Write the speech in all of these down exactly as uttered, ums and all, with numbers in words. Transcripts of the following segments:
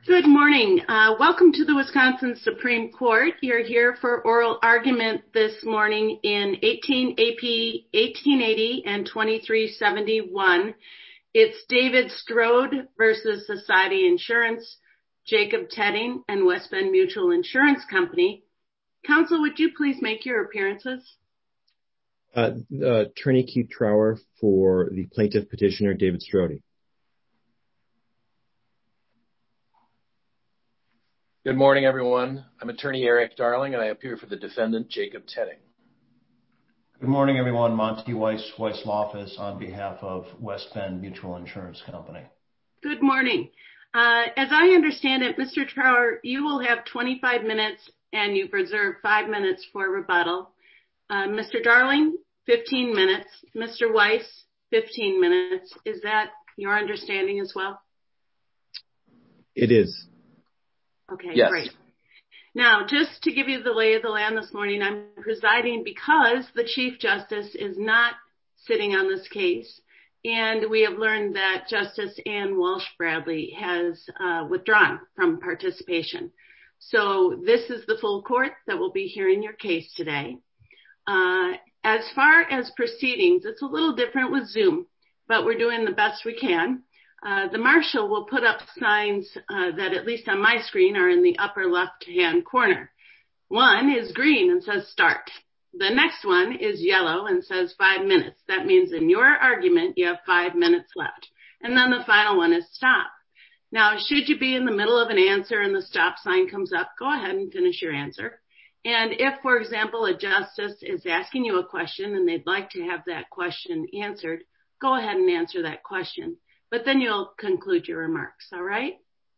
Good morning. Uh, welcome to the Wisconsin Supreme Court. You're here for oral argument this morning in eighteen A P eighteen eighty and twenty-three seventy-one. It's David Strode versus Society Insurance, Jacob Tedding, and West Bend Mutual Insurance Company. Counsel, would you please make your appearances? Uh, uh, Attorney Keith Trower for the plaintiff petitioner, David Strode. Good morning, everyone. I'm Attorney Eric Darling, and I appear for the defendant, Jacob Tedding. Good morning, everyone. Monty Weiss, Weiss Law Office on behalf of West Bend Mutual Insurance Company. Good morning. Uh, as I understand it, Mister Trower, you will have twenty-five minutes and you've reserved five minutes for rebuttal. Uh, Mister Darling, fifteen minutes. Mister Weiss, fifteen minutes. Is that your understanding as well? It is. Okay, yes. Great. Now, just to give you the lay of the land this morning, I'm presiding because the Chief Justice is not sitting on this case, and we have learned that Justice Ann Walsh Bradley has uh, withdrawn from participation. So this is the full court that will be hearing your case today. Uh, as far as proceedings, it's a little different with Zoom, but we're doing the best we can. Uh, the marshal will put up signs uh, that, at least on my screen, are in the upper left-hand corner. One is green and says start. The next one is yellow and says five minutes. That means in your argument, you have five minutes left. And then the final one is stop. Now, should you be in the middle of an answer and the stop sign comes up, go ahead and finish your answer. And if, for example, a justice is asking you a question and they'd like to have that question answered, go ahead and answer that question. But then you'll conclude your remarks, all right?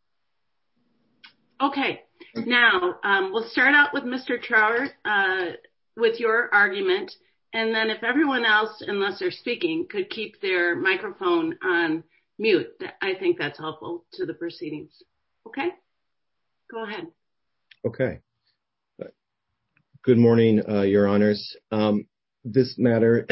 Okay, now um, we'll start out with Mister Trower uh, with your argument, and then if everyone else, unless they're speaking, could keep their microphone on mute, I think that's helpful to the proceedings. Okay, go ahead. Okay. Good morning, uh, Your Honors. Um, this matter,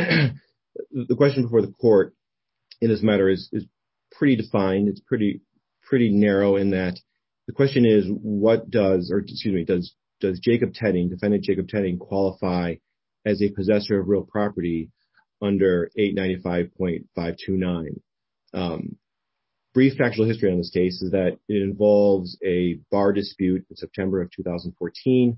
the question before the court in this matter is, is pretty defined. It's pretty pretty narrow in that the question is, what does, or excuse me, does does Jacob Tedding, defendant Jacob Tedding, qualify as a possessor of real property under eight ninety-five point five two nine? Um, brief factual history on this case is that it involves a bar dispute in September of two thousand fourteen.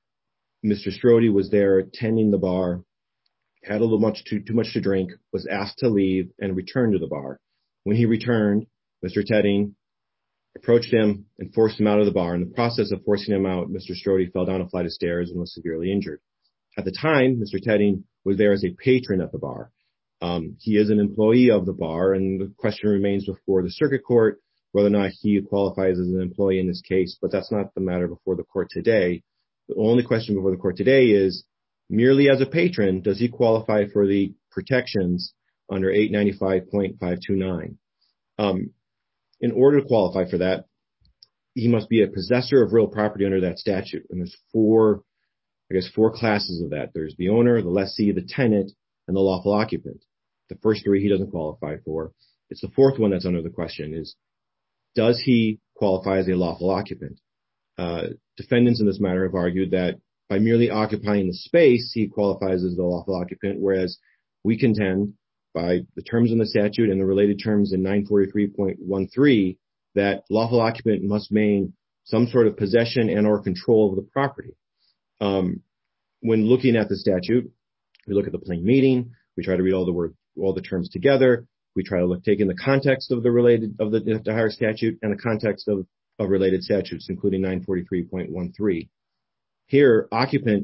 Mister Strode was there attending the bar, had a little much too, too much to drink, was asked to leave and return to the bar. When he returned, Mister Tedding approached him and forced him out of the bar. In the process of forcing him out, Mister Strode fell down a flight of stairs and was severely injured. At the time, Mister Tedding was there as a patron at the bar. Um, he is an employee of the bar, and the question remains before the circuit court whether or not he qualifies as an employee in this case, but that's not the matter before the court today. The only question before the court today is, merely as a patron, does he qualify for the protections under eight ninety-five point five two nine? Um, in order to qualify for that, he must be a possessor of real property under that statute. And there's four, I guess, four classes of that. There's the owner, the lessee, the tenant, and the lawful occupant. The first three he doesn't qualify for. It's the fourth one that's under the question is, does he qualify as a lawful occupant? Uh, defendants in this matter have argued that by merely occupying the space, he qualifies as the lawful occupant, whereas we contend by the terms in the statute and the related terms in nine forty-three point one three that lawful occupant must mean some sort of possession and or control of the property. Um, when looking at the statute, we look at the plain meaning, we try to read all the word, all the terms together, we try to look, take in the context of the related, of the, the higher statute and the context of, of related statutes, including nine forty-three point one three. Here, occupant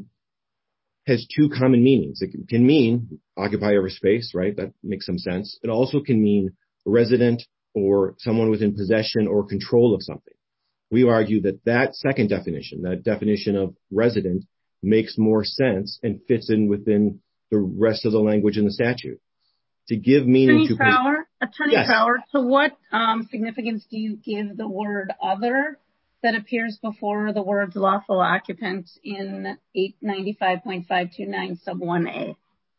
has two common meanings. It can mean occupy over space, right? That makes some sense. It also can mean resident or someone within possession or control of something. We argue that that second definition, that definition of resident, makes more sense and fits in within the rest of the language in the statute. To give meaning Attorney to... Trower, Attorney yes. Trower, to what um, significance do you give the word other that appears before the words lawful occupant in eight ninety-five point five two nine sub one A?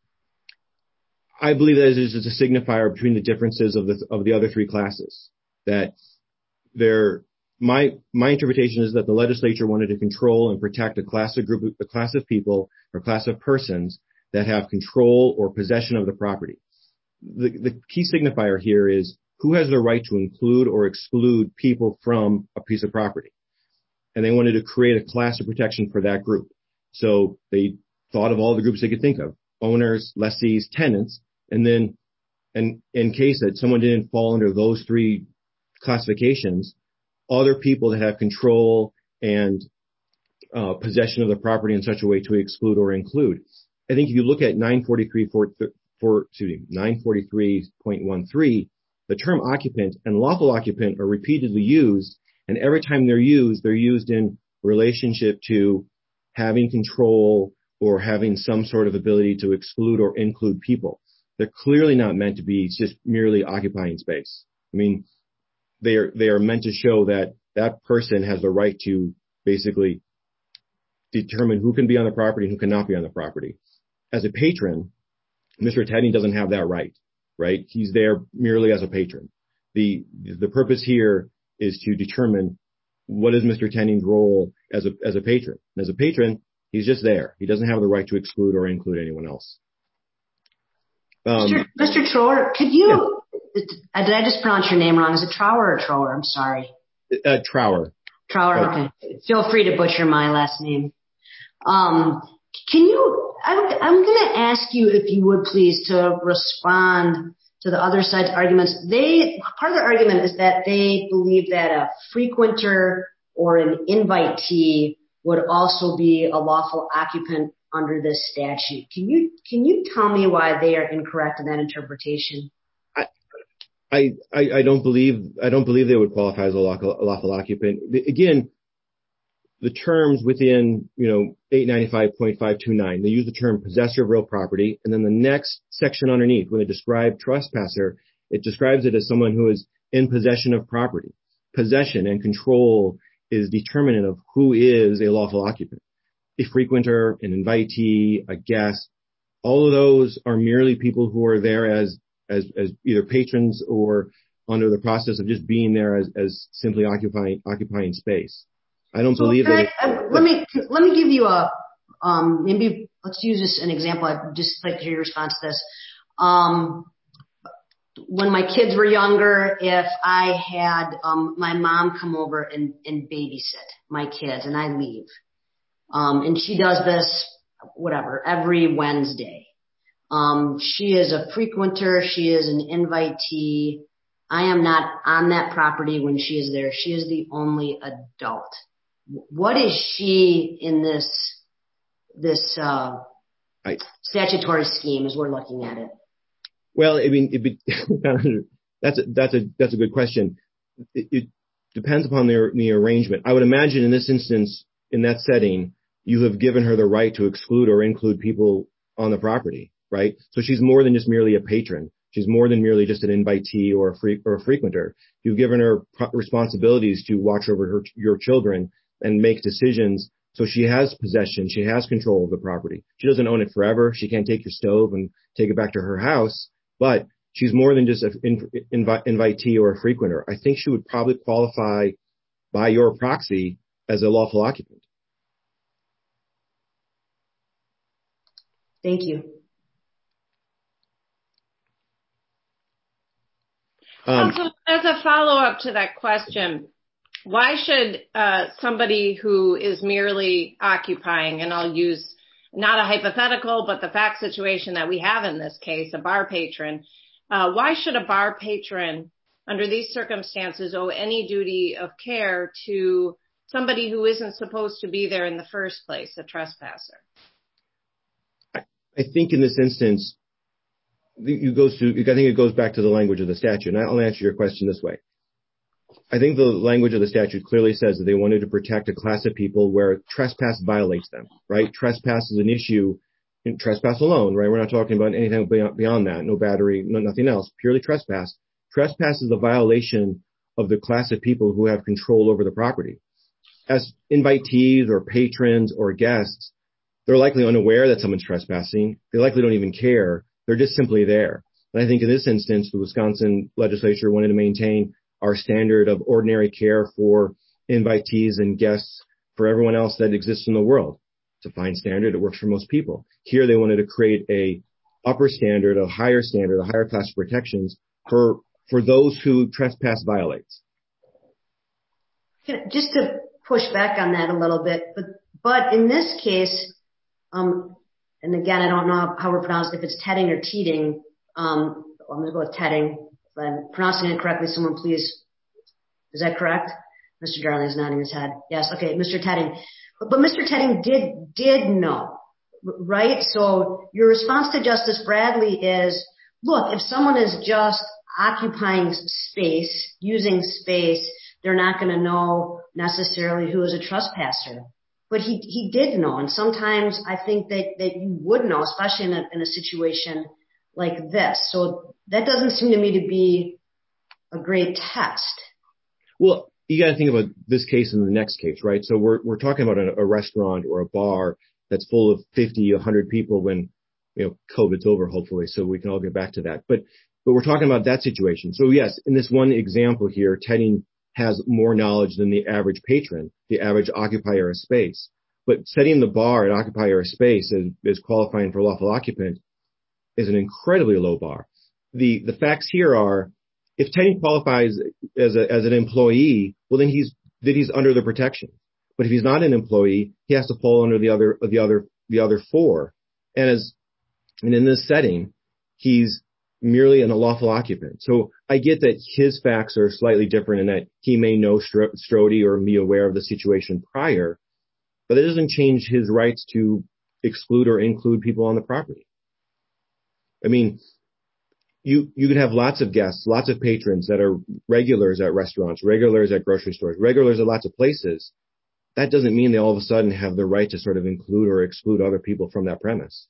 I believe that it is a signifier between the differences of the of the other three classes. That there my my interpretation is that the legislature wanted to control and protect a class of group, a class of people or class of persons that have control or possession of the property. The, the key signifier here is who has the right to include or exclude people from a piece of property. And they wanted to create a class of protection for that group. So they thought of all the groups they could think of: owners, lessees, tenants, and then, and in case that someone didn't fall under those three classifications, other people that have control and uh, possession of the property in such a way to exclude or include. I think if you look at nine forty-three point one three, the term occupant and lawful occupant are repeatedly used, and every time they're used, they're used in relationship to having control or having some sort of ability to exclude or include people. They're clearly not meant to be just merely occupying space. I mean, they are they are meant to show that that person has the right to basically determine who can be on the property and who cannot be on the property. As a patron, Mister Teddy doesn't have that right, right? He's there merely as a patron. The the purpose here is to determine what is Mister Tenning's role as a as a patron. And as a patron, he's just there. He doesn't have the right to exclude or include anyone else. Um, Mister Mister Trower, could you, yeah. Did I just pronounce your name wrong? Is it Trower or Trower? I'm sorry. Uh, Trower. Trower, okay. Feel free to butcher my last name. Um, can you, I'm, I'm going to ask you if you would please to respond to the other side's arguments. They, part of their argument is that they believe that a frequenter or an invitee would also be a lawful occupant under this statute. Can you, can you tell me why they are incorrect in that interpretation? I, I, I don't believe, I don't believe they would qualify as a lawful, a lawful occupant. Again, the terms within, you know, eight ninety-five point five two nine, they use the term possessor of real property. And then the next section underneath, when they describe trespasser, it describes it as someone who is in possession of property. Possession and control is determinant of who is a lawful occupant. A frequenter, an invitee, a guest, all of those are merely people who are there as, as, as either patrons or under the process of just being there as, as simply occupying, occupying space. I don't so believe that. It, I, uh, let me, let me give you a, um, maybe let's use this an example. I'd just like to hear your response to this. Um, when my kids were younger, if I had, um, my mom come over and, and babysit my kids and I leave, um, and she does this, whatever, every Wednesday. Um, she is a frequenter. She is an invitee. I am not on that property when she is there. She is the only adult. What is she in this, this, uh, I, statutory scheme as we're looking at it? Well, I mean, it'd be, that's a, that's a, that's a good question. It, it depends upon the, the arrangement. I would imagine in this instance, in that setting, you have given her the right to exclude or include people on the property, right? So she's more than just merely a patron. She's more than merely just an invitee or a free, or a frequenter. You've given her responsibilities to watch over her, your children and make decisions. So she has possession. She has control of the property. She doesn't own it forever. She can't take your stove and take it back to her house, but she's more than just an inv- invitee or a frequenter. I think she would probably qualify by your proxy as a lawful occupant. Thank you. Um, also, as a follow-up to that question, why should uh, somebody who is merely occupying, and I'll use not a hypothetical, but the fact situation that we have in this case, a bar patron, uh, why should a bar patron under these circumstances owe any duty of care to somebody who isn't supposed to be there in the first place, a trespasser? I think in this instance, it goes to, I think it goes back to the language of the statute. And I'll answer your question this way. I think the language of the statute clearly says that they wanted to protect a class of people where trespass violates them, right? Trespass is an issue in trespass alone, right? We're not talking about anything beyond that. No battery, no, nothing else, purely trespass. Trespass is a violation of the class of people who have control over the property. As invitees or patrons or guests, they're likely unaware that someone's trespassing. They likely don't even care. They're just simply there. And I think in this instance, the Wisconsin legislature wanted to maintain our standard of ordinary care for invitees and guests for everyone else that exists in the world. It's a fine standard. It works for most people. Here they wanted to create a upper standard, a higher standard, a higher class of protections for for those who trespass violates. Just to push back on that a little bit, but but in this case, um, and again, I don't know how we're pronounced, if it's Tedding or Teeding. Um, I'm going to go with Tedding. If I'm pronouncing it correctly, someone please. Is that correct? Mister Darling is nodding his head. Yes. Okay, Mister Tedding. But, but Mister Tedding did did know, right? So your response to Justice Bradley is, look, if someone is just occupying space, using space, they're not going to know necessarily who is a trespasser. But he he did know, and sometimes I think that, that you would know, especially in a, in a situation like this. So that doesn't seem to me to be a great test. Well, you got to think about this case and the next case, right? So we're we're talking about a, a restaurant or a bar that's full of fifty, a hundred people when, you know, COVID's over, hopefully, so we can all get back to that. But but we're talking about that situation. So yes, in this one example here, Tedding has more knowledge than the average patron, the average occupier of space. But setting the bar at occupier of space as, as qualifying for lawful occupant is an incredibly low bar. The the facts here are, if Tedding qualifies as a as an employee, well then he's then he's under the protection. But if he's not an employee, he has to fall under the other the other the other four. And as and in this setting, he's merely an unlawful occupant. So I get that his facts are slightly different in that he may know Strode or be aware of the situation prior, but it doesn't change his rights to exclude or include people on the property. I mean, you you could have lots of guests, lots of patrons that are regulars at restaurants, regulars at grocery stores, regulars at lots of places. That doesn't mean they all of a sudden have the right to sort of include or exclude other people from that premise.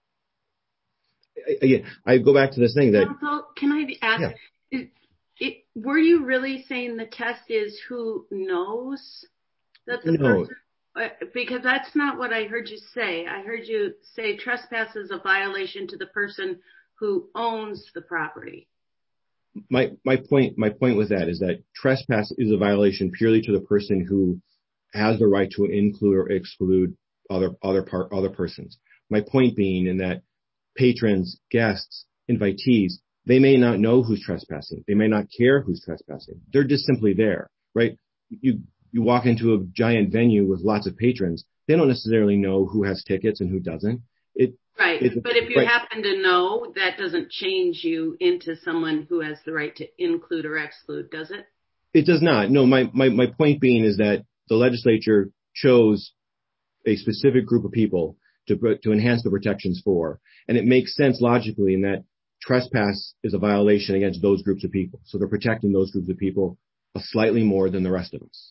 Again, I go back to this thing that... Counsel, can I ask, yeah. is, it, were you really saying the test is who knows that the no. person... Because that's not what I heard you say. I heard you say trespass is a violation to the person who owns the property. My my point my point with that is that trespass is a violation purely to the person who has the right to include or exclude other other part other persons. My point being in that patrons, guests, invitees, they may not know who's trespassing. They may not care who's trespassing. They're just simply there, right? You you walk into a giant venue with lots of patrons. They don't necessarily know who has tickets and who doesn't. It Right, it, but if you right. happen to know, that doesn't change you into someone who has the right to include or exclude, does it? It does not. No, my, my, my point being is that the legislature chose a specific group of people to to enhance the protections for. And it makes sense logically in that trespass is a violation against those groups of people. So they're protecting those groups of people slightly more than the rest of us.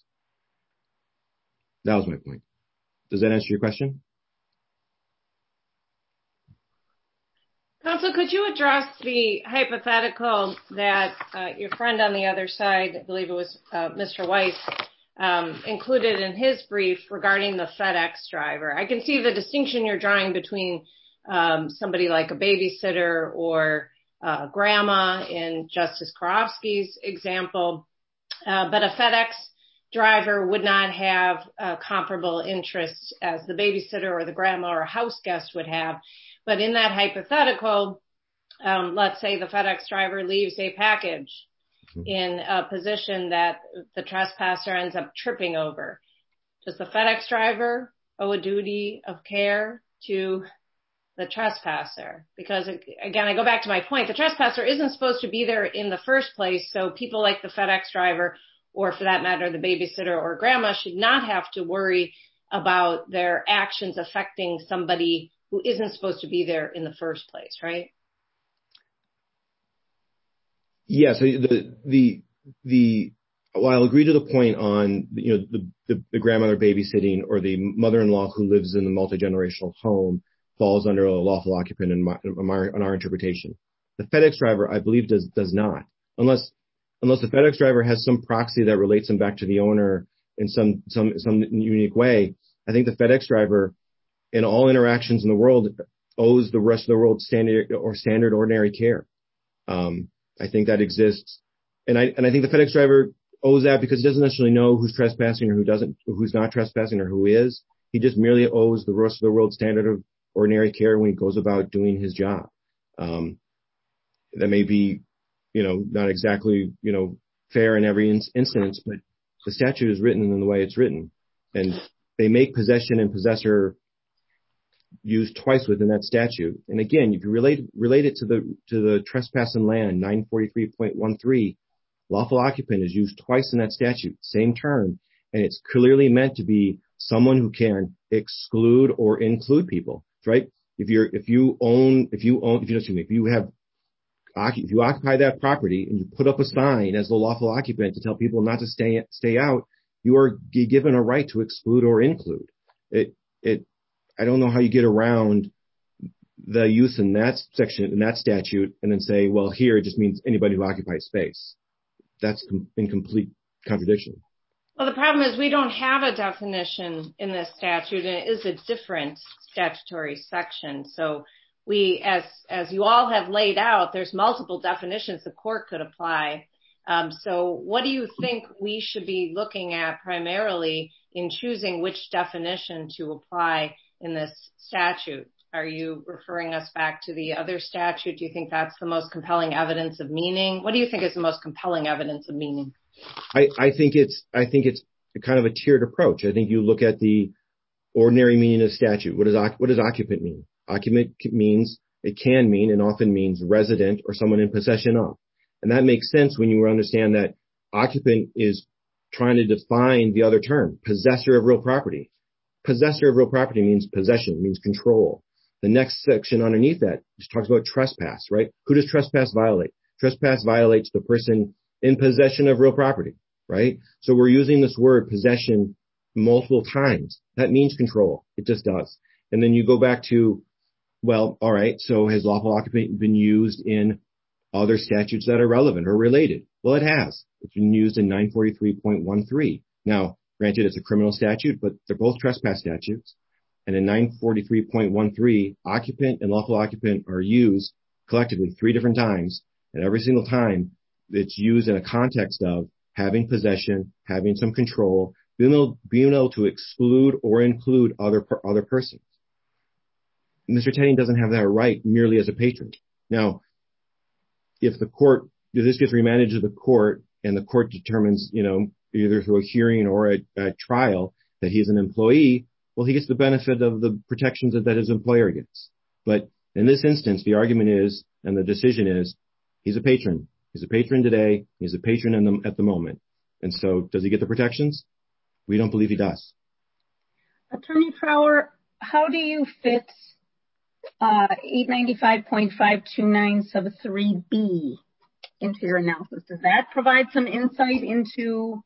That was my point. Does that answer your question? Counsel, could you address the hypothetical that uh, your friend on the other side, I believe it was uh, Mister Weiss, um, included in his brief regarding the FedEx driver? I can see the distinction you're drawing between um, somebody like a babysitter or uh, grandma in Justice Karofsky's example, uh, but a FedEx driver would not have uh, comparable interests as the babysitter or the grandma or a house guest would have. But in that hypothetical, um, let's say the FedEx driver leaves a package in a position that the trespasser ends up tripping over. Does the FedEx driver owe a duty of care to the trespasser? Because, again, I go back to my point. The trespasser isn't supposed to be there in the first place, so people like the FedEx driver, or for that matter, the babysitter or grandma, should not have to worry about their actions affecting somebody who isn't supposed to be there in the first place, right? Yes, yeah, so the the the well, I'll agree to the point on you know the, the the grandmother babysitting or the mother-in-law who lives in the multi-generational home falls under a lawful occupant in, my, in, our, in our interpretation. The FedEx driver, I believe, does does not, unless unless the FedEx driver has some proxy that relates him back to the owner in some some some unique way. I think the FedEx driver, in all interactions in the world, owes the rest of the world standard or standard ordinary care. Um, I think that exists, and I and I think the FedEx driver owes that because he doesn't necessarily know who's trespassing or who doesn't, who's not trespassing or who is. He just merely owes the rest of the world standard of ordinary care when he goes about doing his job. Um, that may be, you know, not exactly, you know, fair in every in- instance, but the statute is written in the way it's written. And they make possession and possessor used twice within that statute. And again, if you relate, relate it to the, to the trespass in land, nine forty-three point one three, lawful occupant is used twice in that statute, same term. And it's clearly meant to be someone who can exclude or include people, right? If you're, if you own, if you own, if you, excuse me, if you have, if you occupy that property and you put up a sign as the lawful occupant to tell people not to stay, stay out, you are given a right to exclude or include. It, it, I don't know how you get around the use in that section, in that statute, and then say, well, here it just means anybody who occupies space. That's com- in complete contradiction. Well, the problem is we don't have a definition in this statute, and it is a different statutory section. So we, as as you all have laid out, there's multiple definitions the court could apply. Um, so what do you think we should be looking at primarily in choosing which definition to apply in this statute? Are you referring us back to the other statute? Do you think that's the most compelling evidence of meaning? What do you think is the most compelling evidence of meaning? I, I think it's I think it's kind of a tiered approach. I think you look at the ordinary meaning of statute. What does what does occupant mean? Occupant means, it can mean and often means resident or someone in possession of. And that makes sense when you understand that occupant is trying to define the other term, possessor of real property. Possessor of real property means possession, means control. The next section underneath that just talks about trespass, right? Who does trespass violate? Trespass violates the person in possession of real property, right? So we're using this word possession multiple times. That means control. It just does. And then you go back to, well, all right, so has lawful occupant been used in other statutes that are relevant or related? Well, it has. It's been used in nine forty-three point one three. Now, granted, it's a criminal statute, but they're both trespass statutes. And in nine forty-three point one three, occupant and lawful occupant are used collectively three different times. And every single time it's used in a context of having possession, having some control, being able, being able to exclude or include other, other persons. Mister Teddy doesn't have that right merely as a patron. Now, if the court, if this gets remanded to the court and the court determines, you know, either through a hearing or a, a trial that he's an employee, well, he gets the benefit of the protections that, that his employer gets. But in this instance, the argument is, and the decision is, he's a patron. He's a patron today. He's a patron in the, at the moment. And so does he get the protections? We don't believe he does. Attorney Trower, how do you fit uh, eight ninety-five point five two nine sub three B into your analysis? Does that provide some insight into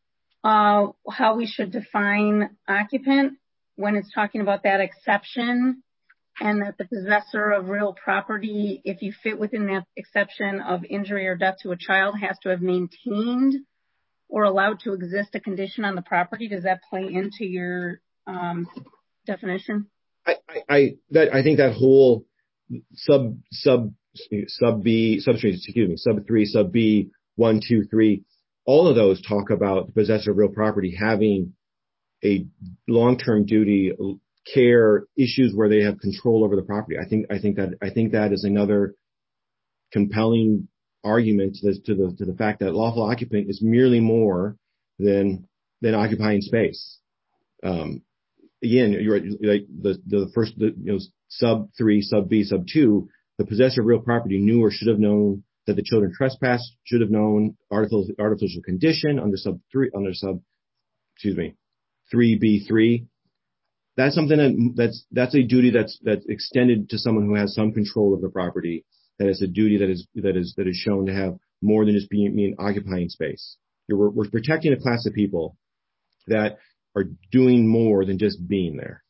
uh, how we should define occupant when it's talking about that exception, and that the possessor of real property, if you fit within that exception of injury or death to a child, has to have maintained or allowed to exist a condition on the property? Does that play into your um, definition? I, I, I, that, I think that whole sub, sub, sub B, substream, excuse me, sub three, sub B, one, two, three, all of those talk about the possessor of real property having a long-term duty, care, issues where they have control over the property. I think, I think that, I think that is another compelling argument to the, to the, to the fact that lawful occupant is merely more than, than occupying space. Um, again, you're like the, the first, the, you know, sub three, sub B, sub two, the possessor of real property knew or should have known that the children trespassed, should have known artificial, artificial condition under sub three, under sub, excuse me, three B three. That's something that, that's, that's a duty that's, that's extended to someone who has some control of the property. That is a duty that is, that is, that is shown to have more than just being, being occupying space. We're, we're protecting a class of people that are doing more than just being there.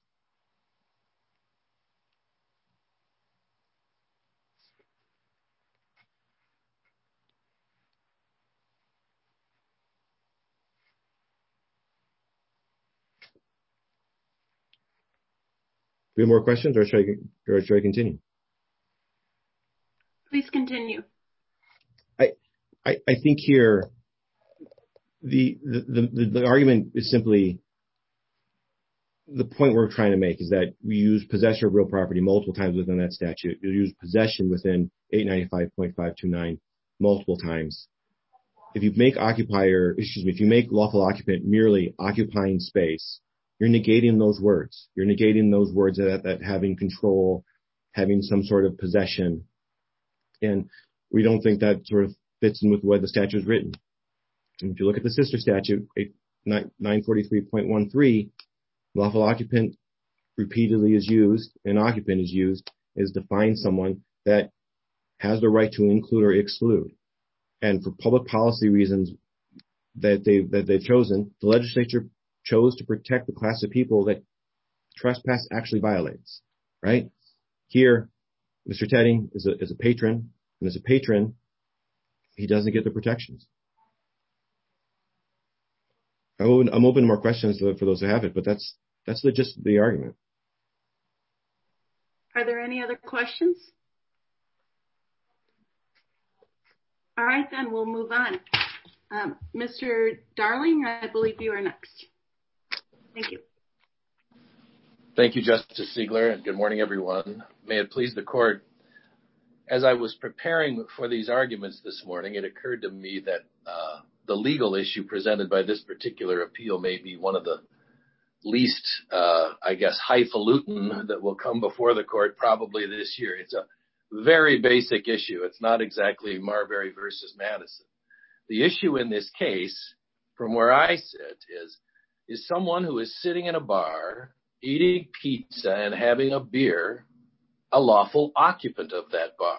Do we have more questions, or should I, or should I continue? Please continue. I, I, I think here the, the, the, the argument is simply, the point we're trying to make is that we use possession of real property multiple times within that statute. You use possession within eight ninety-five point five two nine multiple times. If you make occupier, excuse me, if you make lawful occupant merely occupying space, you're negating those words. You're negating those words that, that having control, having some sort of possession. And we don't think that sort of fits in with the way the statute is written. And if you look at the sister statute, nine forty-three point one three, lawful occupant repeatedly is used, and occupant is used is to find someone that has the right to include or exclude. And for public policy reasons that they that they've chosen, the legislature chose to protect the class of people that trespass actually violates. Right here, Mister Tedding is a is a patron, and as a patron, he doesn't get the protections. I'm open, I'm open to more questions for those who have it, but that's that's the gist of the argument. Are there any other questions? All right, then we'll move on. Um, Mister Darling, I believe you are next. Thank you. Thank you, Justice Ziegler, and good morning, everyone. May it please the court. As I was preparing for these arguments this morning, it occurred to me that uh, the legal issue presented by this particular appeal may be one of the least, uh, I guess, highfalutin that will come before the court probably this year. It's a very basic issue. It's not exactly Marbury versus Madison. The issue in this case, from where I sit, is, is someone who is sitting in a bar, eating pizza and having a beer, a lawful occupant of that bar?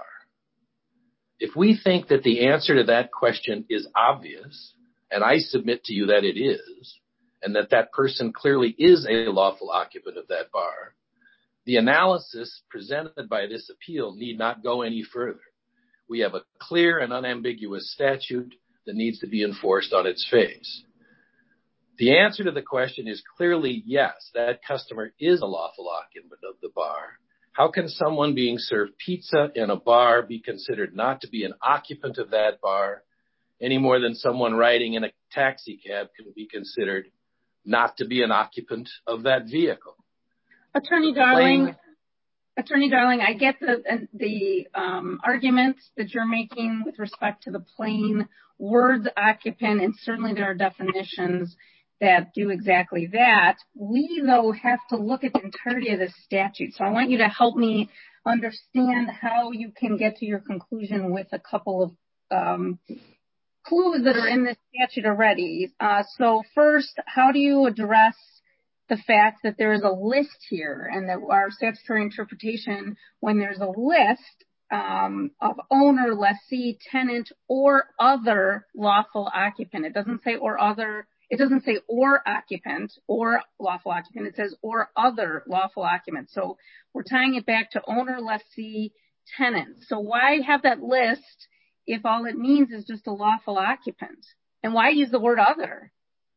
If we think that the answer to that question is obvious, and I submit to you that it is, and that that person clearly is a lawful occupant of that bar, the analysis presented by this appeal need not go any further. We have a clear and unambiguous statute that needs to be enforced on its face. The answer to the question is clearly yes, that customer is a lawful occupant of the bar. How can someone being served pizza in a bar be considered not to be an occupant of that bar any more than someone riding in a taxi cab can be considered not to be an occupant of that vehicle? Attorney Darling, Attorney Darling, I get the the um, arguments that you're making with respect to the plain words occupant, and certainly there are definitions that do exactly that. We, though, have to look at the entirety of the statute. So I want you to help me understand how you can get to your conclusion with a couple of um, clues that are in this statute already. Uh, so first, how do you address the fact that there is a list here, and that our statutory interpretation, when there's a list um, of owner, lessee, tenant, or other lawful occupant, it doesn't say or other, it doesn't say or occupant or lawful occupant, it says or other lawful occupant. So we're tying it back to owner, lessee, tenant. So why have that list if all it means is just a lawful occupant? And why use the word other?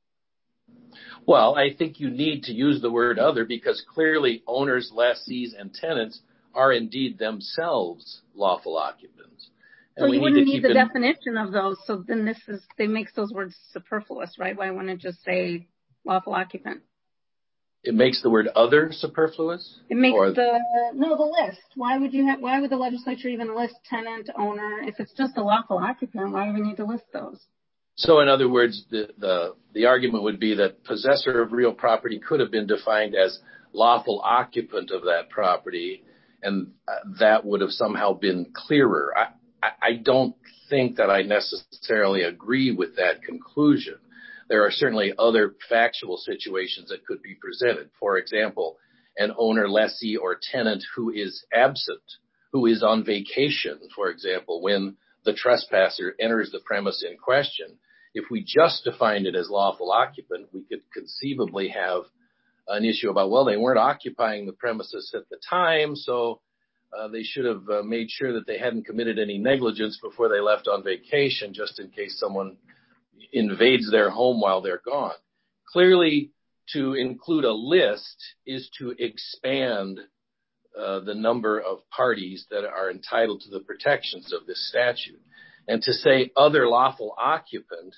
Well, I think you need to use the word other because clearly owners, lessees, and tenants are indeed themselves lawful occupants. And so you wouldn't need, need the in... definition of those. So then this is, it makes those words superfluous, right? Why wouldn't it just say lawful occupant? It makes the word other superfluous? It makes or... the, no, the list. Why would you have, why would the legislature even list tenant, owner? If it's just a lawful occupant, why do we need to list those? So in other words, the, the, the argument would be that possessor of real property could have been defined as lawful occupant of that property, and that would have somehow been clearer. I, I, I don't think that I necessarily agree with that conclusion. There are certainly other factual situations that could be presented. For example, an owner, lessee, or tenant who is absent, who is on vacation, for example, when the trespasser enters the premise in question. If we just defined it as lawful occupant, we could conceivably have an issue about, well, they weren't occupying the premises at the time, so uh, they should have uh, made sure that they hadn't committed any negligence before they left on vacation, just in case someone invades their home while they're gone. Clearly, to include a list is to expand uh, the number of parties that are entitled to the protections of this statute. And to say other lawful occupant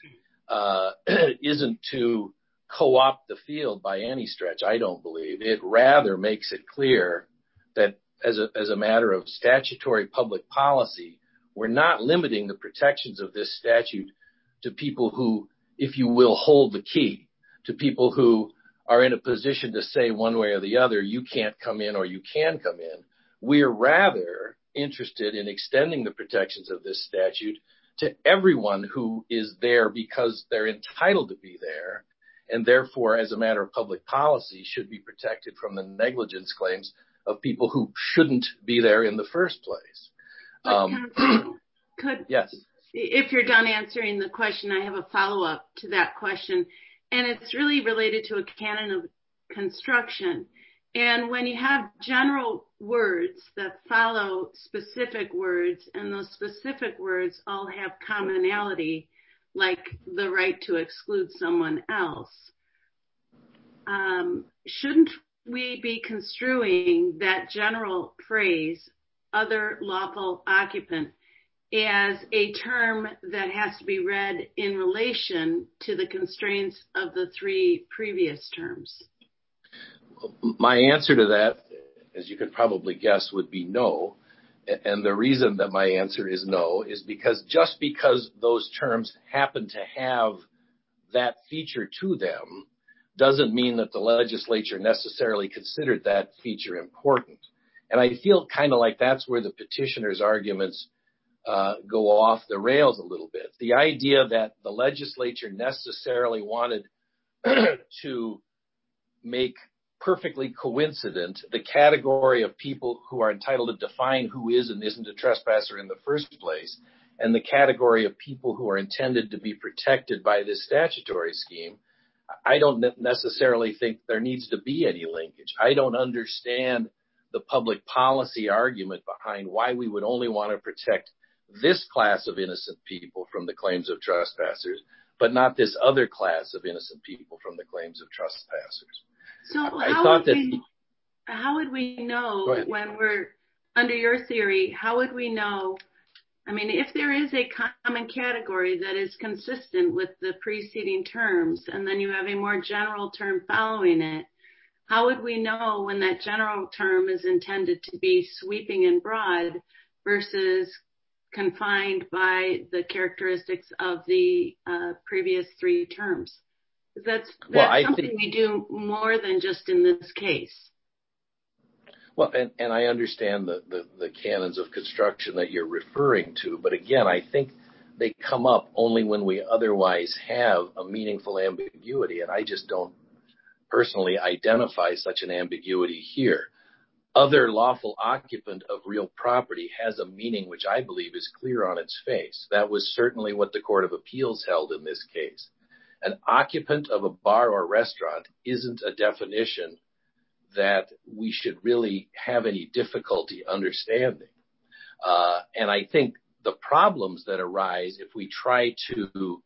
uh, isn't to co-opt the field by any stretch, I don't believe. It rather makes it clear that as a, as a matter of statutory public policy, we're not limiting the protections of this statute to people who, if you will, hold the key, to people who are in a position to say one way or the other, you can't come in or you can come in. We're rather interested in extending the protections of this statute to everyone who is there because they're entitled to be there, and therefore, as a matter of public policy, should be protected from the negligence claims of people who shouldn't be there in the first place. Um, Counsel, could, yes. If you're done answering the question, I have a follow-up to that question, and it's really related to a canon of construction. And when you have general words that follow specific words, and those specific words all have commonality, like the right to exclude someone else, um, shouldn't we be construing that general phrase, other lawful occupant, as a term that has to be read in relation to the constraints of the three previous terms? My answer to that, as you could probably guess, would be no. And the reason that my answer is no is because just because those terms happen to have that feature to them doesn't mean that the legislature necessarily considered that feature important. And I feel kind of like that's where the petitioner's arguments uh, go off the rails a little bit. The idea that the legislature necessarily wanted to make perfectly coincident the category of people who are entitled to define who is and isn't a trespasser in the first place, and the category of people who are intended to be protected by this statutory scheme, I don't necessarily think there needs to be any linkage. I don't understand the public policy argument behind why we would only want to protect this class of innocent people from the claims of trespassers, but not this other class of innocent people from the claims of trespassers. So I how, thought would that we, how would we know when we're, under your theory, how would we know, I mean, if there is a common category that is consistent with the preceding terms, and then you have a more general term following it, how would we know when that general term is intended to be sweeping and broad versus confined by the characteristics of the uh, previous three terms? That's, that's well, something think, we do more than just in this case. Well, and, and I understand the, the, the canons of construction that you're referring to, but again, I think they come up only when we otherwise have a meaningful ambiguity, and I just don't personally identify such an ambiguity here. Other lawful occupant of real property has a meaning which I believe is clear on its face. That was certainly what the Court of Appeals held in this case. An occupant of a bar or restaurant isn't a definition that we should really have any difficulty understanding. Uh, and I think the problems that arise if we try to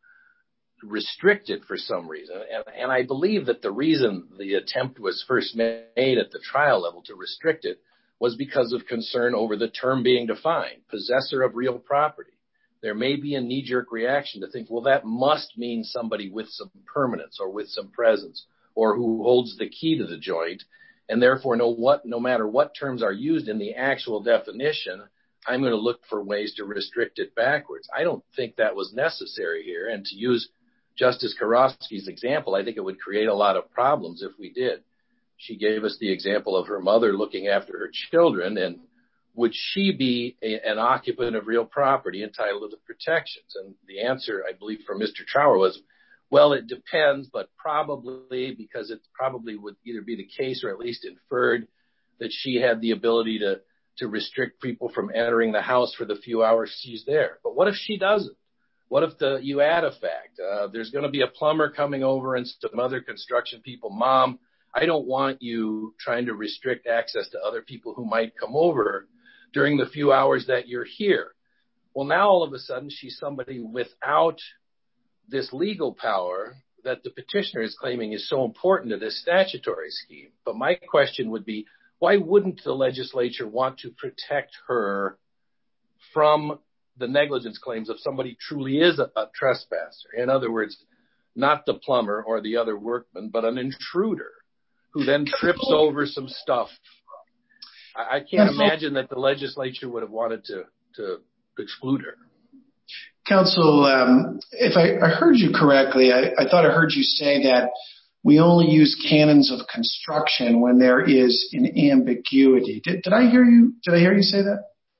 restrict it for some reason, and, and I believe that the reason the attempt was first made at the trial level to restrict it was because of concern over the term being defined, possessor of real property. There may be a knee-jerk reaction to think, well, that must mean somebody with some permanence or with some presence or who holds the key to the joint, and therefore no, what, no matter what terms are used in the actual definition, I'm going to look for ways to restrict it backwards. I don't think that was necessary here, and to use Justice Karofsky's example, I think it would create a lot of problems if we did. She gave us the example of her mother looking after her children, and would she be a, an occupant of real property entitled to protections? And the answer, I believe, from Mister Trower was, well, it depends, but probably, because it probably would either be the case or at least inferred that she had the ability to, to restrict people from entering the house for the few hours she's there. But what if she doesn't? What if the you add a fact? Uh, there's going to be a plumber coming over and some other construction people. Mom, I don't want you trying to restrict access to other people who might come over during the few hours that you're here. Well, now all of a sudden she's somebody without this legal power that the petitioner is claiming is so important to this statutory scheme. But my question would be, why wouldn't the legislature want to protect her from the negligence claims if somebody truly is a, a trespasser? In other words, not the plumber or the other workman, but an intruder who then trips over some stuff. I, I can't imagine that the legislature would have wanted to, to exclude her. Counsel, um, if I, I heard you correctly, I, I thought I heard you say that we only use canons of construction when there is an ambiguity. Did, did I hear you? Did I hear you say that?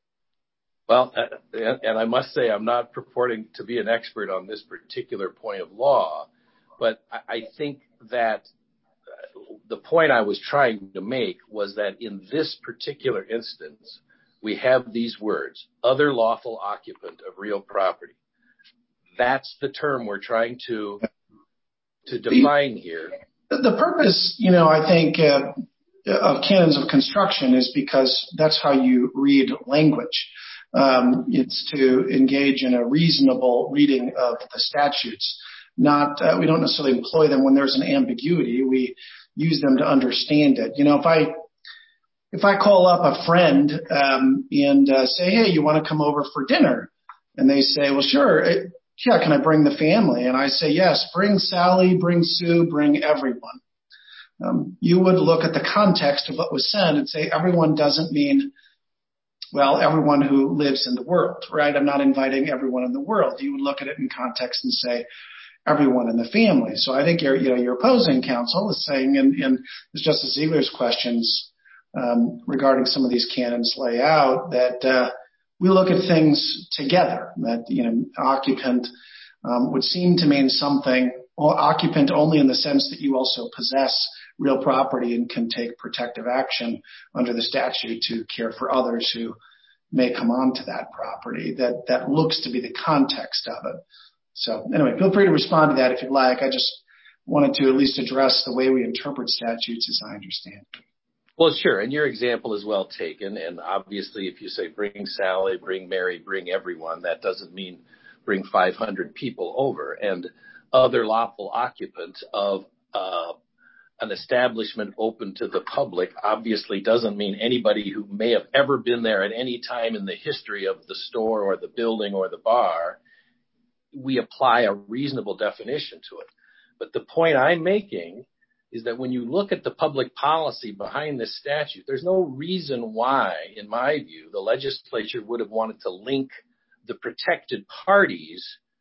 Well, uh, and I must say I'm not purporting to be an expert on this particular point of law, but I, I think that uh, the point I was trying to make was that in this particular instance, we have these words, other lawful occupant of real property. That's the term we're trying to to define here. The, the purpose, you know, I think uh, of canons of construction is because that's how you read language. Um, it's to engage in a reasonable reading of the statutes. Not, uh, we don't necessarily employ them when there's an ambiguity. We use them to understand it. You know, if I If I call up a friend um, and uh, say, hey, you want to come over for dinner? And they say, well, sure. It, yeah, can I bring the family? And I say, yes, bring Sally, bring Sue, bring everyone. Um, you would look at the context of what was said and say everyone doesn't mean, well, everyone who lives in the world, right? I'm not inviting everyone in the world. You would look at it in context and say everyone in the family. So I think your, you know, your opposing counsel is saying, and, and Justice Ziegler's questions Um, regarding some of these canons lay out that uh, we look at things together, that, you know, occupant um, would seem to mean something, or occupant only in the sense that you also possess real property and can take protective action under the statute to care for others who may come onto that property. That, that looks to be the context of it. So anyway, feel free to respond to that if you'd like. I just wanted to at least address the way we interpret statutes as I understand it. Well, sure. And your example is well taken. And obviously, if you say bring Sally, bring Mary, bring everyone, that doesn't mean bring five hundred people over. And other lawful occupants of uh, an establishment open to the public obviously doesn't mean anybody who may have ever been there at any time in the history of the store or the building or the bar. We apply a reasonable definition to it. But the point I'm making is that when you look at the public policy behind this statute, there's no reason why, in my view, the legislature would have wanted to link the protected parties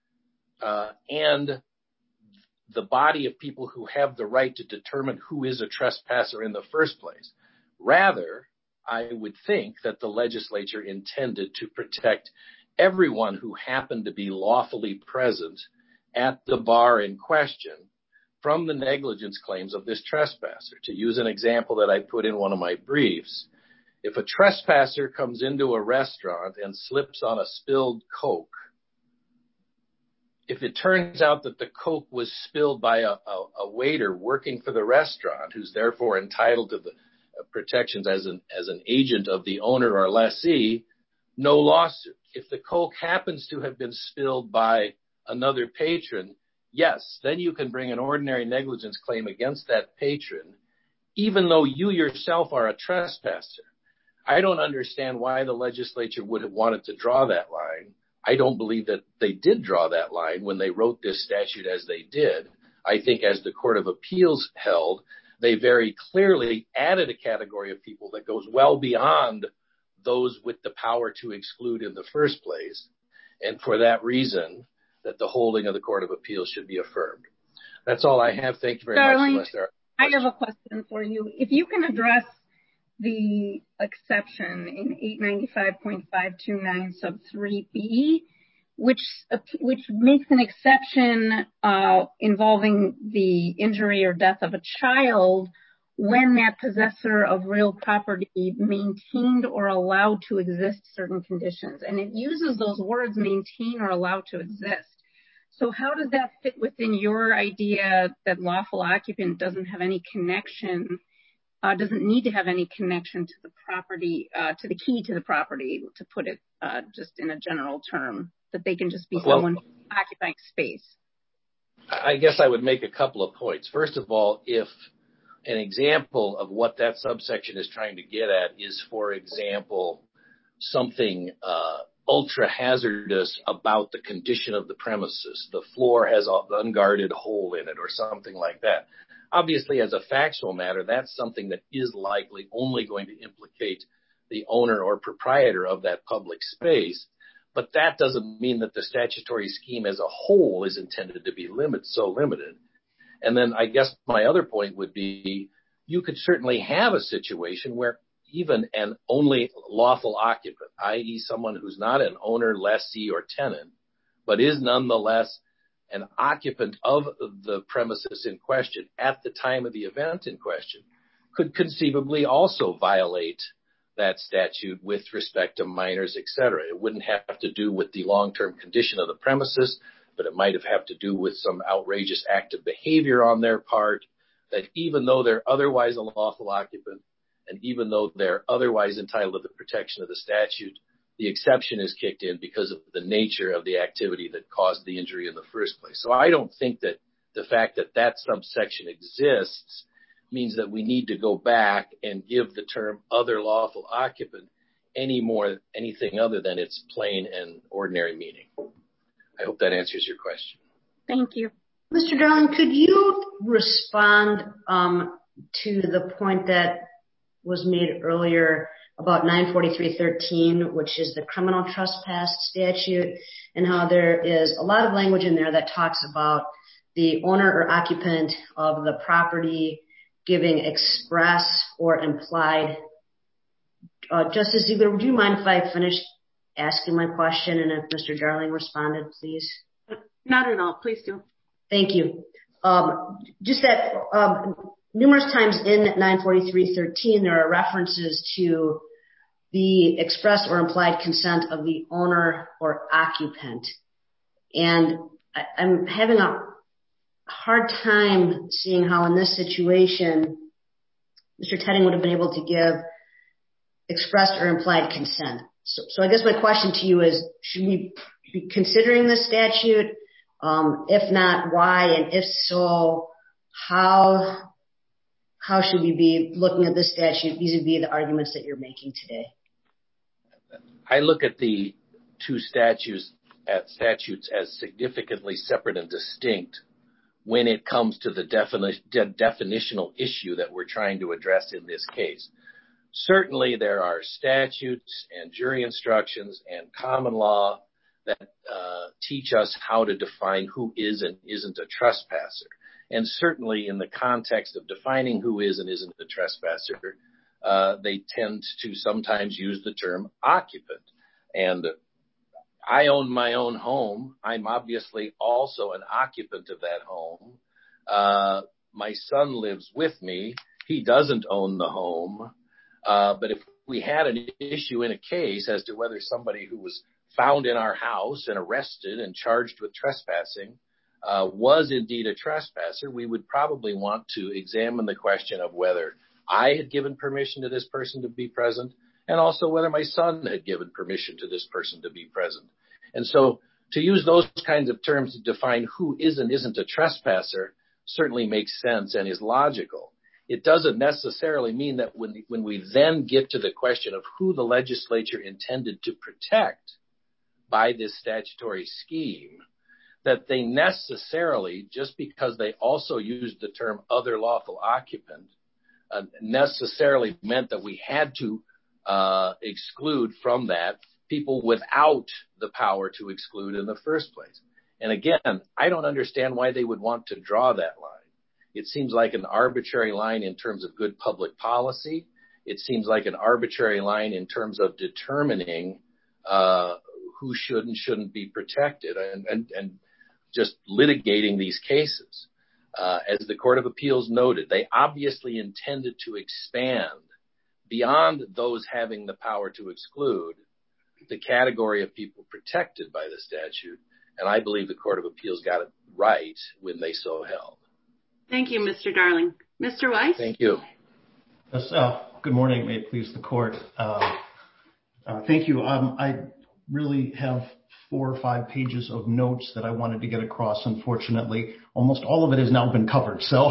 uh, and the body of people who have the right to determine who is a trespasser in the first place. Rather, I would think that the legislature intended to protect everyone who happened to be lawfully present at the bar in question from the negligence claims of this trespasser. To use an example that I put in one of my briefs, if a trespasser comes into a restaurant and slips on a spilled Coke, if it turns out that the Coke was spilled by a, a, a waiter working for the restaurant, who's therefore entitled to the protections as an, as an agent of the owner or lessee, no lawsuit. If the Coke happens to have been spilled by another patron, yes, then you can bring an ordinary negligence claim against that patron, even though you yourself are a trespasser. I don't understand why the legislature would have wanted to draw that line. I don't believe that they did draw that line when they wrote this statute as they did. I think as the Court of Appeals held, they very clearly added a category of people that goes well beyond those with the power to exclude in the first place. And for that reason, that the holding of the Court of Appeals should be affirmed. That's all I have. Thank you very Darling, much. Darling, I have a question for you. If you can address the exception in eight ninety-five point five two nine sub three B, which which makes an exception uh, involving the injury or death of a child when that possessor of real property maintained or allowed to exist certain conditions. And it uses those words, maintain or allowed to exist. So how does that fit within your idea that lawful occupant doesn't have any connection, uh, doesn't need to have any connection to the property, uh, to the key to the property, to put it uh, just in a general term, that they can just be well, someone occupying space? I guess I would make a couple of points. First of all, if an example of what that subsection is trying to get at is, for example, something uh, ultra hazardous about the condition of the premises. The floor has an unguarded hole in it or something like that. Obviously, as a factual matter, that's something that is likely only going to implicate the owner or proprietor of that public space. But that doesn't mean that the statutory scheme as a whole is intended to be limit, so limited. And then I guess my other point would be you could certainly have a situation where even an only lawful occupant, that is someone who's not an owner, lessee, or tenant, but is nonetheless an occupant of the premises in question at the time of the event in question, could conceivably also violate that statute with respect to minors, et cetera. It wouldn't have to do with the long-term condition of the premises, but it might have, have to do with some outrageous act of behavior on their part, that even though they're otherwise a lawful occupant, and even though they're otherwise entitled to the protection of the statute, the exception is kicked in because of the nature of the activity that caused the injury in the first place. So I don't think that the fact that that subsection exists means that we need to go back and give the term other lawful occupant any more, anything other than its plain and ordinary meaning. I hope that answers your question. Thank you. Mister Darling, could you respond um, to the point that was made earlier about nine forty-three thirteen, which is the criminal trespass statute, and how there is a lot of language in there that talks about the owner or occupant of the property giving express or implied. Uh, Justice Ziegler, would you mind if I finish asking my question and if Mister Darling responded, please? Not at all. Please do. Thank you. Um, just that um, numerous times in nine forty-three thirteen, there are references to the express or implied consent of the owner or occupant. And I, I'm having a hard time seeing how in this situation, Mister Tedding would have been able to give expressed or implied consent. So, so I guess my question to you is, should we be considering this statute? Um, if not, why? And if so, how, how should we be looking at this statute vis-a-vis the arguments that you're making today? I look at the two statutes, at statutes as significantly separate and distinct when it comes to the defini- de- definitional issue that we're trying to address in this case. Certainly there are statutes and jury instructions and common law that uh, teach us how to define who is and isn't a trespasser. And certainly in the context of defining who is and isn't a trespasser, uh, they tend to sometimes use the term occupant. And I own my own home. I'm obviously also an occupant of that home. Uh, my son lives with me. He doesn't own the home. Uh, but if we had an issue in a case as to whether somebody who was found in our house and arrested and charged with trespassing uh, was indeed a trespasser, we would probably want to examine the question of whether I had given permission to this person to be present, and also whether my son had given permission to this person to be present. And so to use those kinds of terms to define who is and isn't a trespasser certainly makes sense and is logical. It doesn't necessarily mean that when, when we then get to the question of who the legislature intended to protect by this statutory scheme, that they necessarily, just because they also used the term other lawful occupant, uh, necessarily meant that we had to uh, exclude from that people without the power to exclude in the first place. And again, I don't understand why they would want to draw that line. It seems like an arbitrary line in terms of good public policy. It seems like an arbitrary line in terms of determining uh, who should and shouldn't be protected and, and, and just litigating these cases. Uh, as the Court of Appeals noted, they obviously intended to expand beyond those having the power to exclude the category of people protected by the statute. And I believe the Court of Appeals got it right when they so held. Thank you, Mister Darling. Mister Weiss? Thank you. Yes, uh, good morning. May it please the Court. Uh, uh, thank you. Um, I really have four or five pages of notes that I wanted to get across. Unfortunately, almost all of it has now been covered. So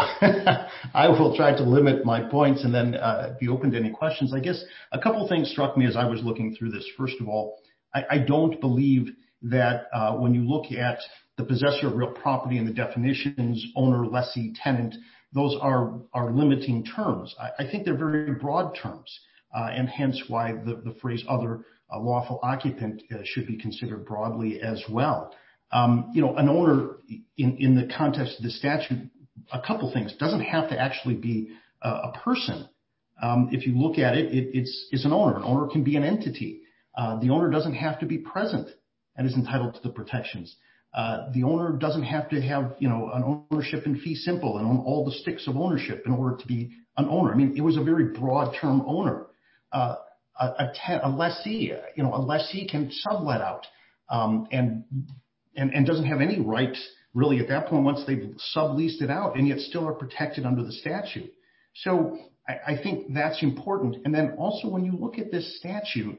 I will try to limit my points and then uh, be open to any questions. I guess a couple things struck me as I was looking through this. First of all, I, I don't believe that uh, when you look at the possessor of real property and the definitions, owner, lessee, tenant, those are, are limiting terms. I, I think they're very broad terms, uh, and hence why the, the phrase other uh, lawful occupant uh, should be considered broadly as well. Um, you know, an owner in, in the context of the statute, a couple things, doesn't have to actually be a, a person. Um, if you look at it, it it's, it's an owner. An owner can be an entity. Uh, the owner doesn't have to be present and is entitled to the protections. Uh, the owner doesn't have to have, you know, an ownership in fee simple and own all the sticks of ownership in order to be an owner. I mean, it was a very broad term owner. Uh, a, a, ten, a lessee, you know, a lessee can sublet out um, and, and and doesn't have any right really at that point once they've subleased it out, and yet still are protected under the statute. So I, I think that's important. And then also when you look at this statute,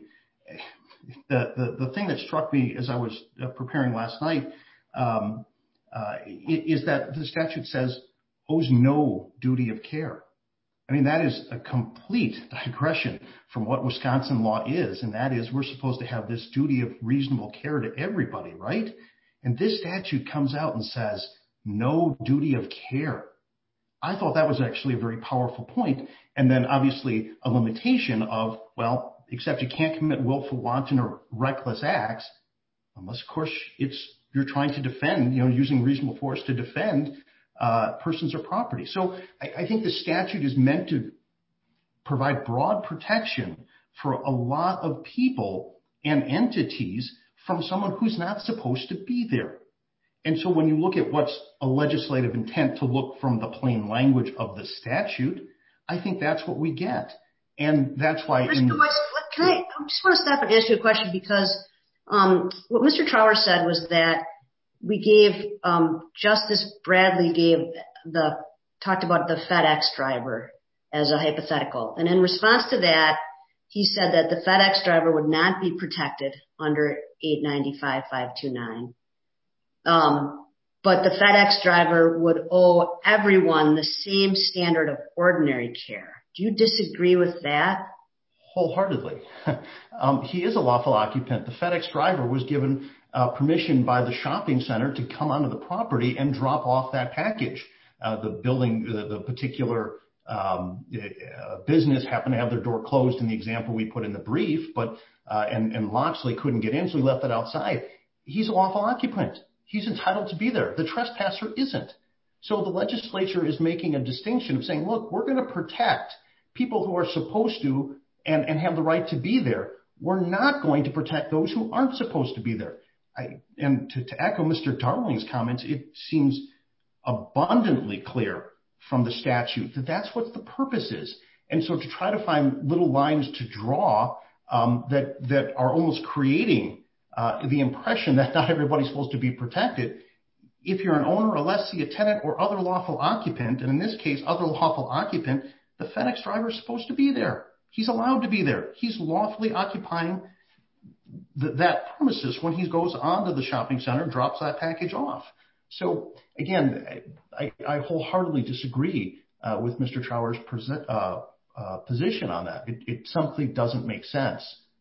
the, the, the thing that struck me as I was uh, preparing last night um, uh, is that the statute says owes no duty of care. I mean, that is a complete digression from what Wisconsin law is, and that is we're supposed to have this duty of reasonable care to everybody, right? And this statute comes out and says no duty of care. I thought that was actually a very powerful point. And then obviously a limitation of, well, except you can't commit willful, wanton, or reckless acts, unless, of course, it's you're trying to defend, you know, using reasonable force to defend uh, persons or property. So I, I think the statute is meant to provide broad protection for a lot of people and entities from someone who's not supposed to be there. And so when you look at what's a legislative intent to look from the plain language of the statute, I think that's what we get. And that's why in the, Can I, I just want to stop and ask you a question, because um, what Mister Trower said was that we gave, um, Justice Bradley gave the, talked about the FedEx driver as a hypothetical. And in response to that, he said that the FedEx driver would not be protected under eight ninety-five five twenty-nine. Um, but the FedEx driver would owe everyone the same standard of ordinary care. Do you disagree with that? Wholeheartedly. um, he is a lawful occupant. The FedEx driver was given uh, permission by the shopping center to come onto the property and drop off that package. Uh, the building, the, the particular um, uh, business happened to have their door closed in the example we put in the brief, but uh, and, and Loxley couldn't get in, so he left it outside. He's a lawful occupant. He's entitled to be there. The trespasser isn't. So the legislature is making a distinction of saying, look, we're going to protect people who are supposed to and, and have the right to be there. We're not going to protect those who aren't supposed to be there. I, and to, to echo Mister Darling's comments, it seems abundantly clear from the statute that that's what the purpose is. And so to try to find little lines to draw um, that, that are almost creating uh, the impression that not everybody's supposed to be protected, if you're an owner, a lessee, a tenant, or other lawful occupant, and in this case, other lawful occupant, the FedEx driver is supposed to be there. He's allowed to be there. He's lawfully occupying th- that premises when he goes onto the shopping center and drops that package off. So again, I, I wholeheartedly disagree uh, with Mister Trower's present, uh, uh, position on that. It, it simply doesn't make sense.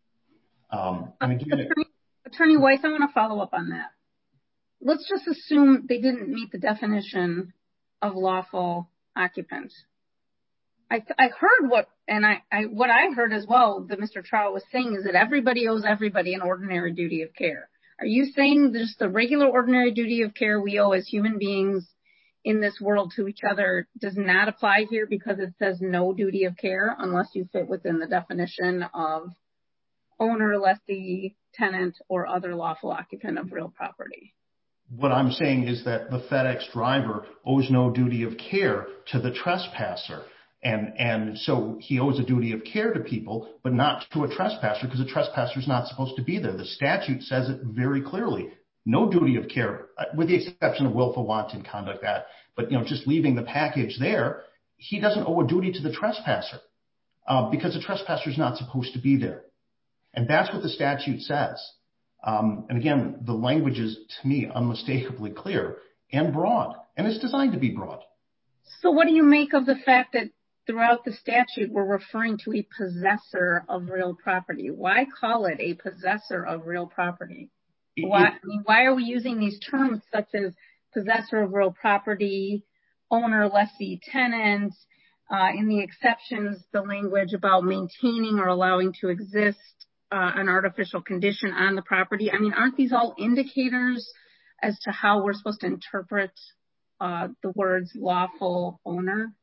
Um, and again, Attorney, Attorney Weiss, I want to follow up on that. Let's just assume they didn't meet the definition of lawful occupant. I, I heard what, and I, I, what I heard as well that Mister Trower was saying is that everybody owes everybody an ordinary duty of care. Are you saying just the regular ordinary duty of care we owe as human beings in this world to each other does not apply here because it says no duty of care unless you fit within the definition of owner, lessee, tenant, or other lawful occupant of real property? What I'm saying is that the FedEx driver owes no duty of care to the trespasser. And, and so he owes a duty of care to people, but not to a trespasser because a trespasser is not supposed to be there. The statute says it very clearly. No duty of care, with the exception of willful wanton conduct that, but you know, just leaving the package there, he doesn't owe a duty to the trespasser uh, because the trespasser is not supposed to be there. And that's what the statute says. Um, and again, the language is, to me, unmistakably clear and broad, and it's designed to be broad. So what do you make of the fact that throughout the statute, we're referring to a possessor of real property. Why call it a possessor of real property? Why, I mean, why are we using these terms such as possessor of real property, owner, lessee, tenants, uh, in the exceptions, the language about maintaining or allowing to exist uh, an artificial condition on the property? I mean, aren't these all indicators as to how we're supposed to interpret uh, the words lawful owner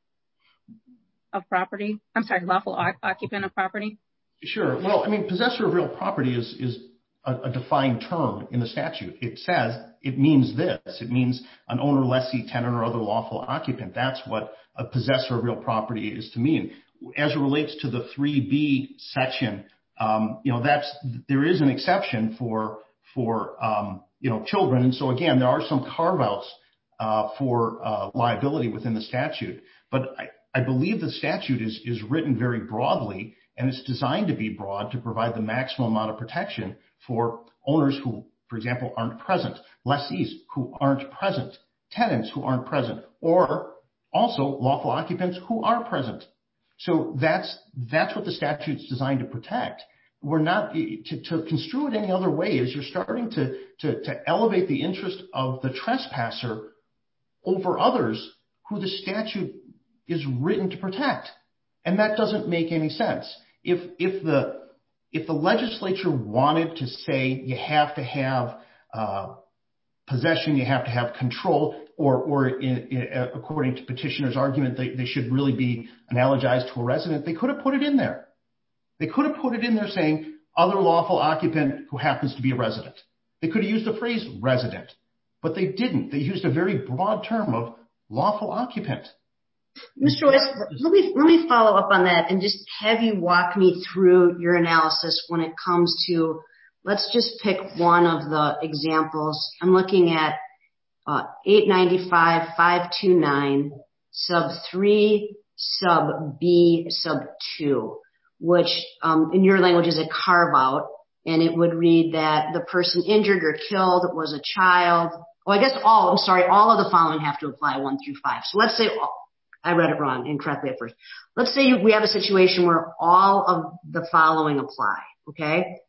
of property? I'm sorry, lawful o- occupant of property? Sure. Well, I mean, possessor of real property is, is a, a defined term in the statute. It says it means this. It means an owner, lessee, tenant, or other lawful occupant. That's what a possessor of real property is to mean. As it relates to the three B section, um, you know, that's, there is an exception for, for, um, you know, children. And so again, there are some carve outs, uh, for, uh, liability within the statute. But I, I believe the statute is, is written very broadly, and it's designed to be broad to provide the maximum amount of protection for owners who, for example, aren't present, lessees who aren't present, tenants who aren't present, or also lawful occupants who are present. So that's, that's what the statute's designed to protect. We're not, to, to construe it any other way is you're starting to, to, to elevate the interest of the trespasser over others who the statute is written to protect. And that doesn't make any sense. If, if the, if the legislature wanted to say you have to have, uh, possession, you have to have control, or, or in, in, according to petitioner's argument, they, they should really be analogized to a resident, they could have put it in there. They could have put it in there saying other lawful occupant who happens to be a resident. They could have used the phrase resident, but they didn't. They used a very broad term of lawful occupant. Mister West, let me, let me follow up on that and just have you walk me through your analysis when it comes to, let's just pick one of the examples. I'm looking at uh, eight ninety-five point five two nine sub three sub B sub two, which um, in your language is a carve out, and it would read that the person injured or killed was a child. Oh, I guess all, I'm sorry, all of the following have to apply one through five. So let's say all. I read it wrong incorrectly at first. Let's say we have a situation where all of the following apply, okay?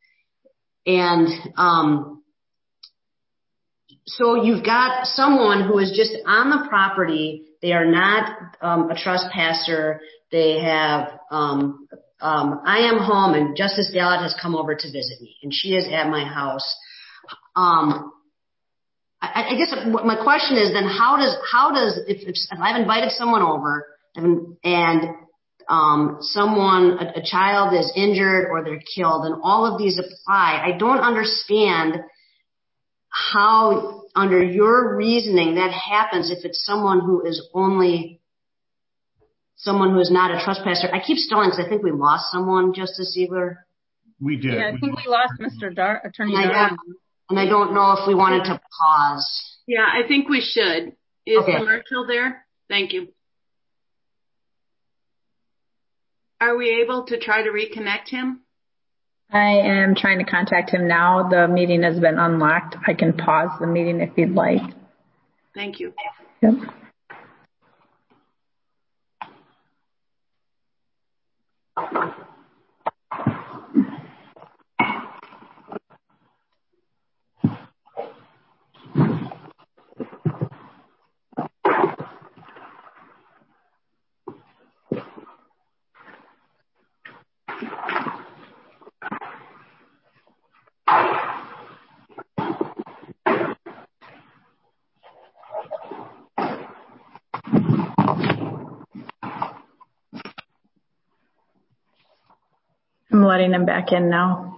And um, so you've got someone who is just on the property. They are not um, a trespasser. They have, um, um, I am home, and Justice Dallot has come over to visit me, and she is at my house. Um, I, I guess my question is then how does, how does, if, if, if I've invited someone over and, and um, someone, a, a child is injured or they're killed and all of these apply, I don't understand how under your reasoning that happens if it's someone who is only, someone who is not a trespasser. I keep stalling because I think we lost someone, Justice Ziegler. We did. Yeah, I think we lost Mister Dar- Attorney Darling. And I don't know if we wanted to pause. Yeah, I think we should. Is Okay. Marshall there? Thank you. Are we able to try to reconnect him? I am trying to contact him now. The meeting has been unlocked. I can pause the meeting if you'd like. Thank you. Yep. I'm letting him back in now.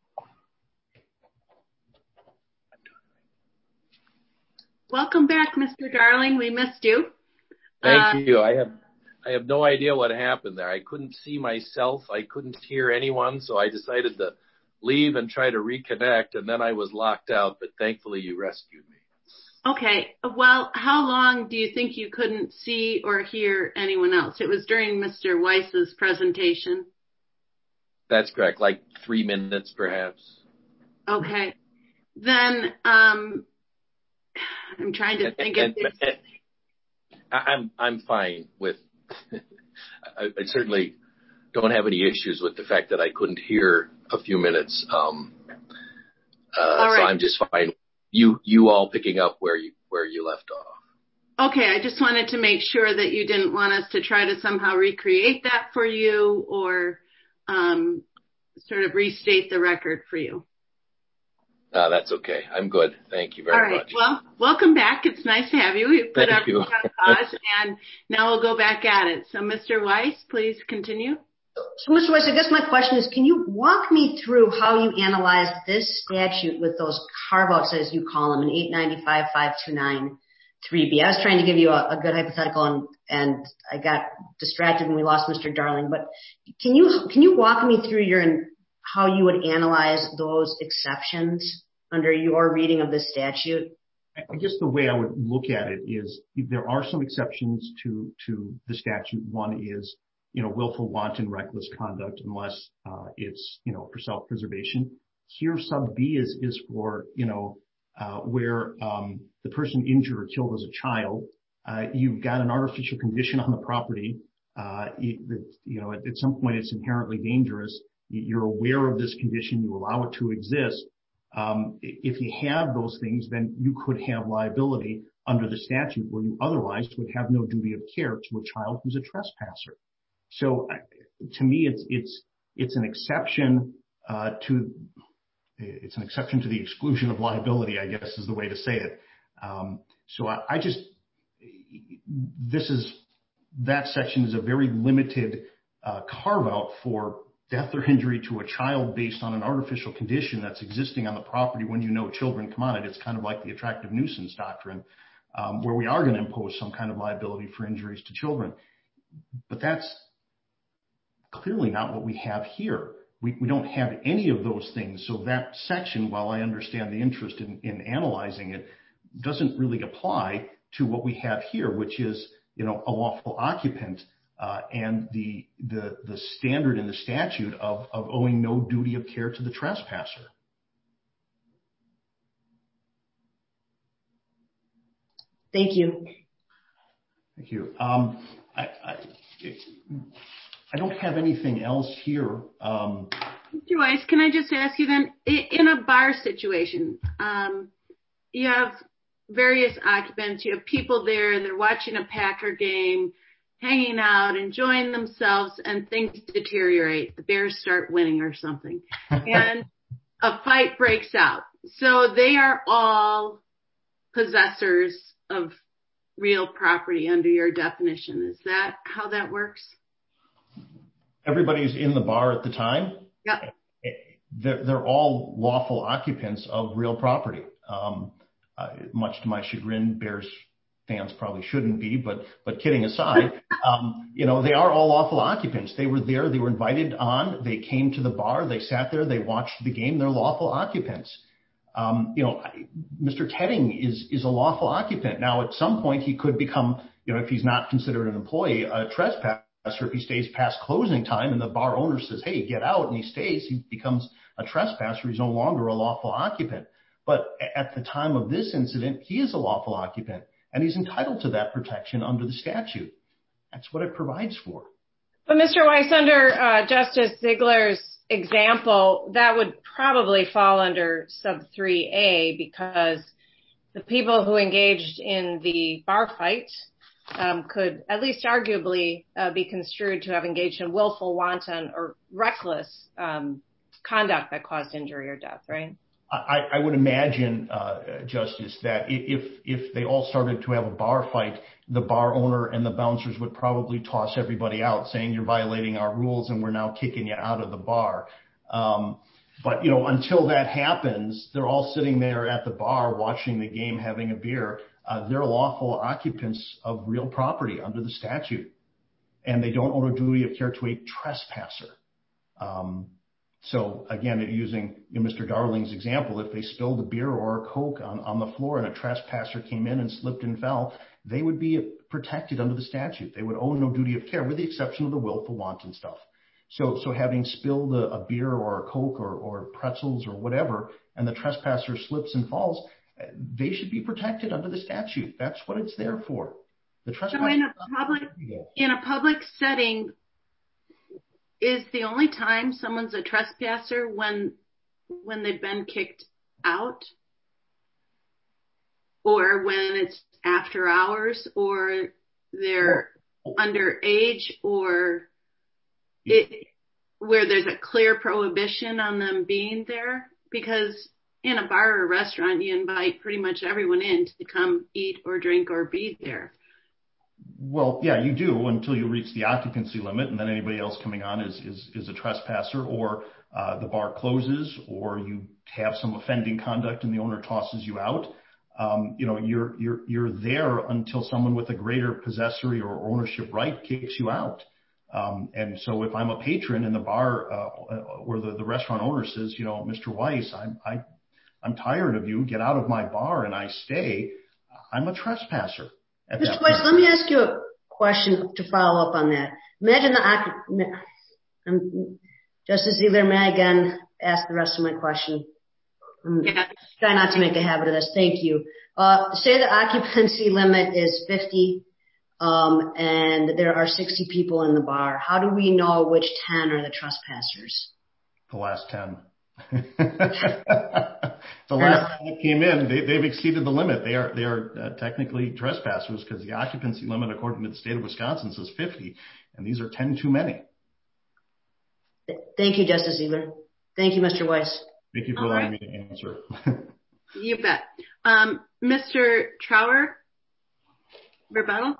Welcome back, Mister Darling. We missed you. Thank uh, you. I have I have no idea what happened there. I couldn't see myself. I couldn't hear anyone, so I decided to leave and try to reconnect, and then I was locked out, but thankfully you rescued me. Okay. Well, how long do you think you couldn't see or hear anyone else? It was during Mister Weiss's presentation. That's correct, like three minutes perhaps. Okay. Then um, I'm trying to think and, of and, and I'm I'm fine with I, I certainly don't have any issues with the fact that I couldn't hear a few minutes. Um, uh, all right. So I'm just fine. You, you all picking up where you, where you left off. Okay. I just wanted to make sure that you didn't want us to try to somehow recreate that for you or, um, sort of restate the record for you. Uh, that's okay. I'm good. Thank you very All right. much. Well, welcome back. It's nice to have you. We put Thank you. on pause, and now we'll go back at it. So, Mister Weiss, please continue. So, Mister Weiss, I guess my question is, can you walk me through how you analyze this statute with those carve-outs, as you call them, in eight ninety-five five twenty-nine three B? I was trying to give you a, a good hypothetical, and, and I got distracted when we lost Mister Darling. But can you can you walk me through your how you would analyze those exceptions under your reading of this statute? I guess the way I would look at it is there are some exceptions to, to the statute. One is, you know, willful, wanton, reckless conduct, unless uh, it's, you know, for self-preservation. Here, sub B is, is for, you know, uh, where um, the person injured or killed as a child. Uh, you've got an artificial condition on the property. Uh, you, you know, at, at some point it's inherently dangerous. You're aware of this condition. You allow it to exist. Um, if you have those things, then you could have liability under the statute where you otherwise would have no duty of care to a child who's a trespasser. So to me, it's, it's, it's an exception, uh, to, it's an exception to the exclusion of liability, I guess is the way to say it. Um, so I, I just, this is, that section is a very limited, uh, carve out for death or injury to a child based on an artificial condition that's existing on the property when you know children come on it. It's kind of like the attractive nuisance doctrine, um, where we are going to impose some kind of liability for injuries to children. But that's clearly not what we have here. We, we don't have any of those things. So that section, while I understand the interest in, in analyzing it, doesn't really apply to what we have here, which is, you know, a lawful occupant. Uh, and the, the, the standard in the statute of, of owing no duty of care to the trespasser. Thank you. Thank you. Um, I, I, I don't have anything else here. Um, Mister Weiss, can I just ask you then, in a bar situation, um, you have various occupants, you have people there, they're watching a Packer game, hanging out, enjoying themselves, and things deteriorate. The Bears start winning or something. And a fight breaks out. So they are all possessors of real property under your definition. Is that how that works? Everybody's in the bar at the time. Yeah. They're, they're all lawful occupants of real property. Um, uh, much to my chagrin, Bears fans probably shouldn't be, but but kidding aside, um, you know, they are all lawful occupants. They were there. They were invited on. They came to the bar. They sat there. They watched the game. They're lawful occupants. Um, you know, Mister Tedding is is a lawful occupant. Now, at some point, he could become, you know, if he's not considered an employee, a trespasser. If he stays past closing time and the bar owner says, hey, get out, and he stays, he becomes a trespasser. He's no longer a lawful occupant. But at the time of this incident, he is a lawful occupant. And he's entitled to that protection under the statute. That's what it provides for. But Mister Weiss, under uh, Justice Ziegler's example, that would probably fall under sub three A because the people who engaged in the bar fight um, could at least arguably uh, be construed to have engaged in willful, wanton, or reckless um, conduct that caused injury or death, right? I, I would imagine, uh, Justice, that if if they all started to have a bar fight, the bar owner and the bouncers would probably toss everybody out, saying you're violating our rules and we're now kicking you out of the bar. Um, but, you know, until that happens, they're all sitting there at the bar watching the game, having a beer. Uh, they're lawful occupants of real property under the statute, and they don't owe a duty of care to a trespasser. Um, So again, using you know, Mister Darling's example, if they spilled a beer or a Coke on, on the floor and a trespasser came in and slipped and fell, they would be protected under the statute. They would owe no duty of care, with the exception of the willful wanton stuff. So, so having spilled a, a beer or a Coke or, or pretzels or whatever, and the trespasser slips and falls, they should be protected under the statute. That's what it's there for. The trespass. So in a public, in a public setting, is the only time someone's a trespasser when, when they've been kicked out? Or when it's after hours, or they're underage, or it, where there's a clear prohibition on them being there? Because in a bar or a restaurant, you invite pretty much everyone in to come eat or drink or be there. Well, yeah, you do until you reach the occupancy limit, and then anybody else coming on is is, is a trespasser, or uh, the bar closes, or you have some offending conduct and the owner tosses you out. Um, you know, you're you're you're there until someone with a greater possessory or ownership right kicks you out. Um, and so, if I'm a patron in the bar uh, or the, the restaurant owner says, you know, Mister Weiss, I'm I, I'm tired of you. Get out of my bar, and I stay. I'm a trespasser. Mister Weiss, let me ask you a question to follow up on that. Imagine the um, Justice Ziegler, may I again ask the rest of my question? I'm yeah. Try not to make a habit of this. Thank you. Uh, say the occupancy limit is fifty, um, and there are sixty people in the bar. How do we know which ten are the trespassers? The last ten. The last time that came in, they, they've exceeded the limit. They are they are uh, technically trespassers because the occupancy limit, according to the state of Wisconsin, says fifty, and these are ten too many. Thank you, Justice Ziegler. Thank you, Mister Weiss. Thank you for All allowing right. me to answer. You bet. Um, Mister Trower, rebuttal?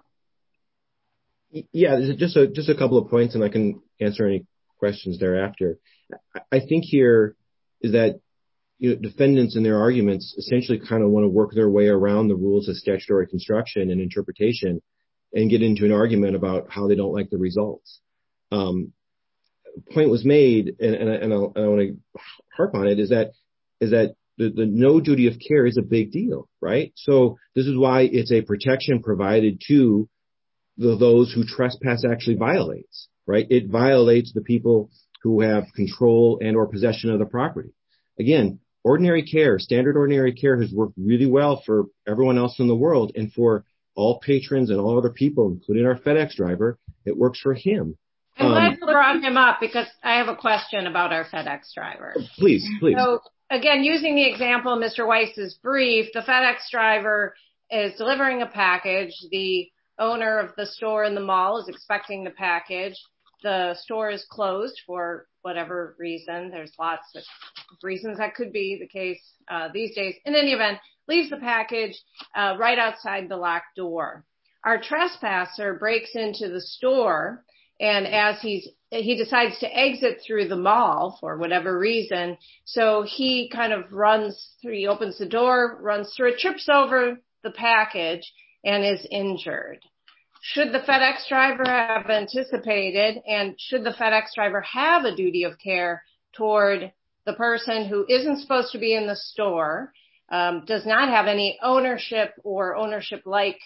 Yeah, just a just a couple of points, and I can answer any questions thereafter. I think here is that, you know, defendants in their arguments essentially kind of want to work their way around the rules of statutory construction and interpretation and get into an argument about how they don't like the results. Um, point was made, and, and, I, and, I'll, and I want to harp on it, is that is that the, the no duty of care is a big deal, right? So this is why it's a protection provided to the, those who trespass actually violates, right? It violates the people who have control and or possession of the property. Again, ordinary care, standard ordinary care has worked really well for everyone else in the world, and for all patrons and all other people, including our FedEx driver, it works for him. I'm glad um, you brought him up because I have a question about our FedEx driver. Please, please. So again, using the example of Mister Weiss's brief, the FedEx driver is delivering a package. The owner of the store in the mall is expecting the package. The store is closed for whatever reason. There's lots of reasons that could be the case uh, these days. In any event, leaves the package uh, right outside the locked door. Our trespasser breaks into the store, and as he's he decides to exit through the mall for whatever reason, so he kind of runs through, he opens the door, runs through it, trips over the package, and is injured. Should the FedEx driver have anticipated, and should the FedEx driver have a duty of care toward the person who isn't supposed to be in the store, um, does not have any ownership or ownership-like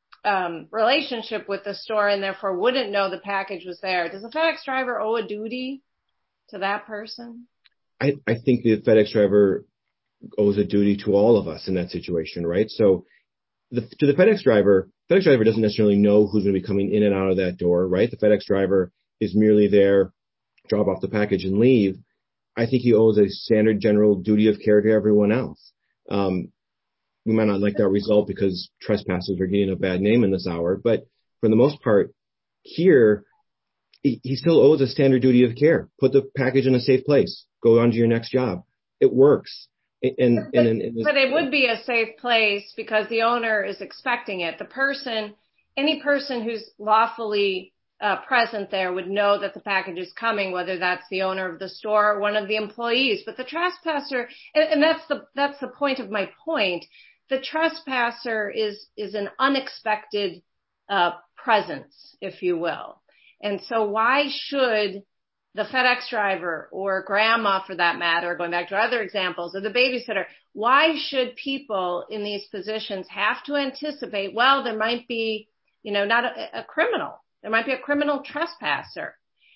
um, relationship with the store, and therefore wouldn't know the package was there? Does the FedEx driver owe a duty to that person? I, I think the FedEx driver owes a duty to all of us in that situation, right? So the, to the FedEx driver, FedEx driver doesn't necessarily know who's going to be coming in and out of that door, right? The FedEx driver is merely there, drop off the package and leave. I think he owes a standard general duty of care to everyone else. Um, we might not like that result because trespassers are getting a bad name in this hour, but for the most part, here, he, he still owes a standard duty of care. Put the package in a safe place. Go on to your next job. It works. And, but, and, and, and but it would be a safe place because the owner is expecting it. The person, any person who's lawfully uh, present there would know that the package is coming, whether that's the owner of the store or one of the employees. But the trespasser, and, and that's the that's the point of my point. The trespasser is is an unexpected uh, presence, if you will. And so why should the FedEx driver or grandma, for that matter, going back to other examples, or the babysitter, why should people in these positions have to anticipate, well, there might be, you know, not a, a criminal. There might be a criminal trespasser.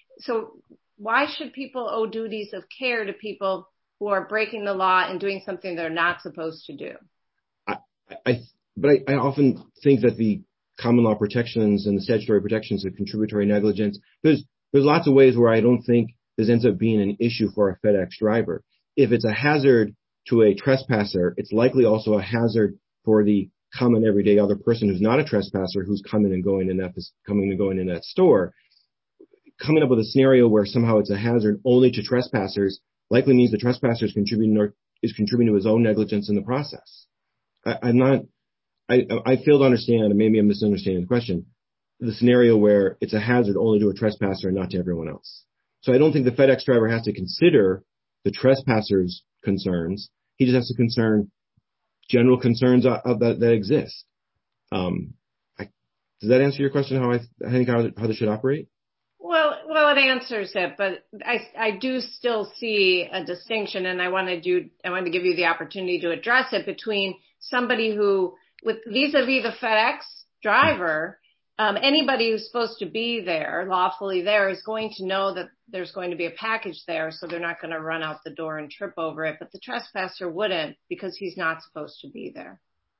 So why should people owe duties of care to people who are breaking the law and doing something they're not supposed to do? I, I but I, I often think that the common law protections and the statutory protections of contributory negligence. There's, there's lots of ways where I don't think this ends up being an issue for a FedEx driver. If it's a hazard to a trespasser, it's likely also a hazard for the common everyday other person who's not a trespasser, who's coming and going in that, coming and going in that store. Coming up with a scenario where somehow it's a hazard only to trespassers likely means the trespasser is contributing or is contributing to his own negligence in the process. I, I'm not, I, I fail to understand, and maybe I'm misunderstanding the question, the scenario where it's a hazard only to a trespasser and not to everyone else. So I don't think the FedEx driver has to consider the trespasser's concerns. He just has to concern general concerns of, of that, that exist. Um, I, does that answer your question? How I, I think how, how this should operate? Well, well, it answers it, but I, I do still see a distinction, and I wanted you, I wanted to give you the opportunity to address it between somebody who, with vis-a-vis the FedEx driver, um, anybody who's supposed to be there, lawfully there, is going to know that there's going to be a package there, so they're not going to run out the door and trip over it. But the trespasser wouldn't, because he's not supposed to be there.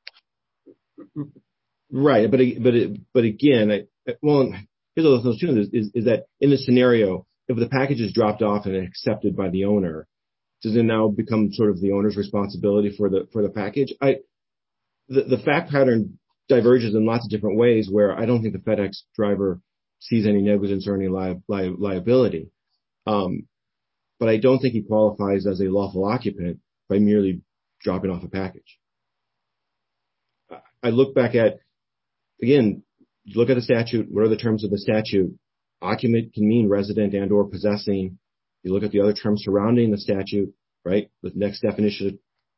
Right, but but but again, I, well. Here's what those two is, is, is that in this scenario, if the package is dropped off and accepted by the owner, does it now become sort of the owner's responsibility for the for the package? I the, the fact pattern diverges in lots of different ways where I don't think the FedEx driver sees any negligence or any li- li- liability. Um, but I don't think he qualifies as a lawful occupant by merely dropping off a package. I look back at, again, you look at the statute. What are the terms of the statute? Occupant can mean resident and or possessing. You look at the other terms surrounding the statute, right? The next definition.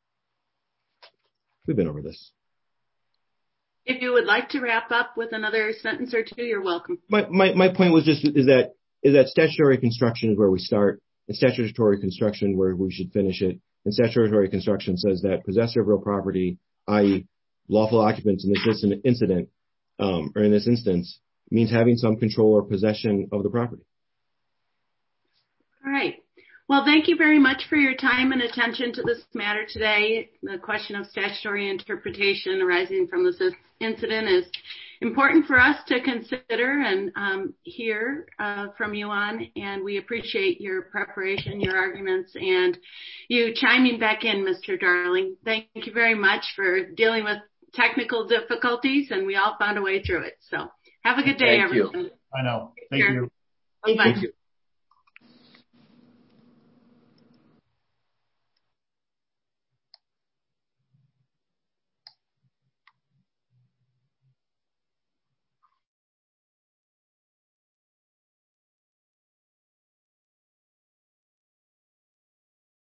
We've been over this. If you would like to wrap up with another sentence or two, you're welcome. My my, my point was just is that is that statutory construction is where we start, and statutory construction where we should finish it. And statutory construction says that possessor of real property, that is, lawful occupants in this incident. Um, or in this instance, means having some control or possession of the property. All right. Well, thank you very much for your time and attention to this matter today. The question of statutory interpretation arising from this incident is important for us to consider and um, hear uh, from you on, and we appreciate your preparation, your arguments, and you chiming back in, Mister Darling. Thank you very much for dealing with technical difficulties, and we all found a way through it. So have a good day, Thank everyone. You. I know. Thank you. Bye-bye. Thank you.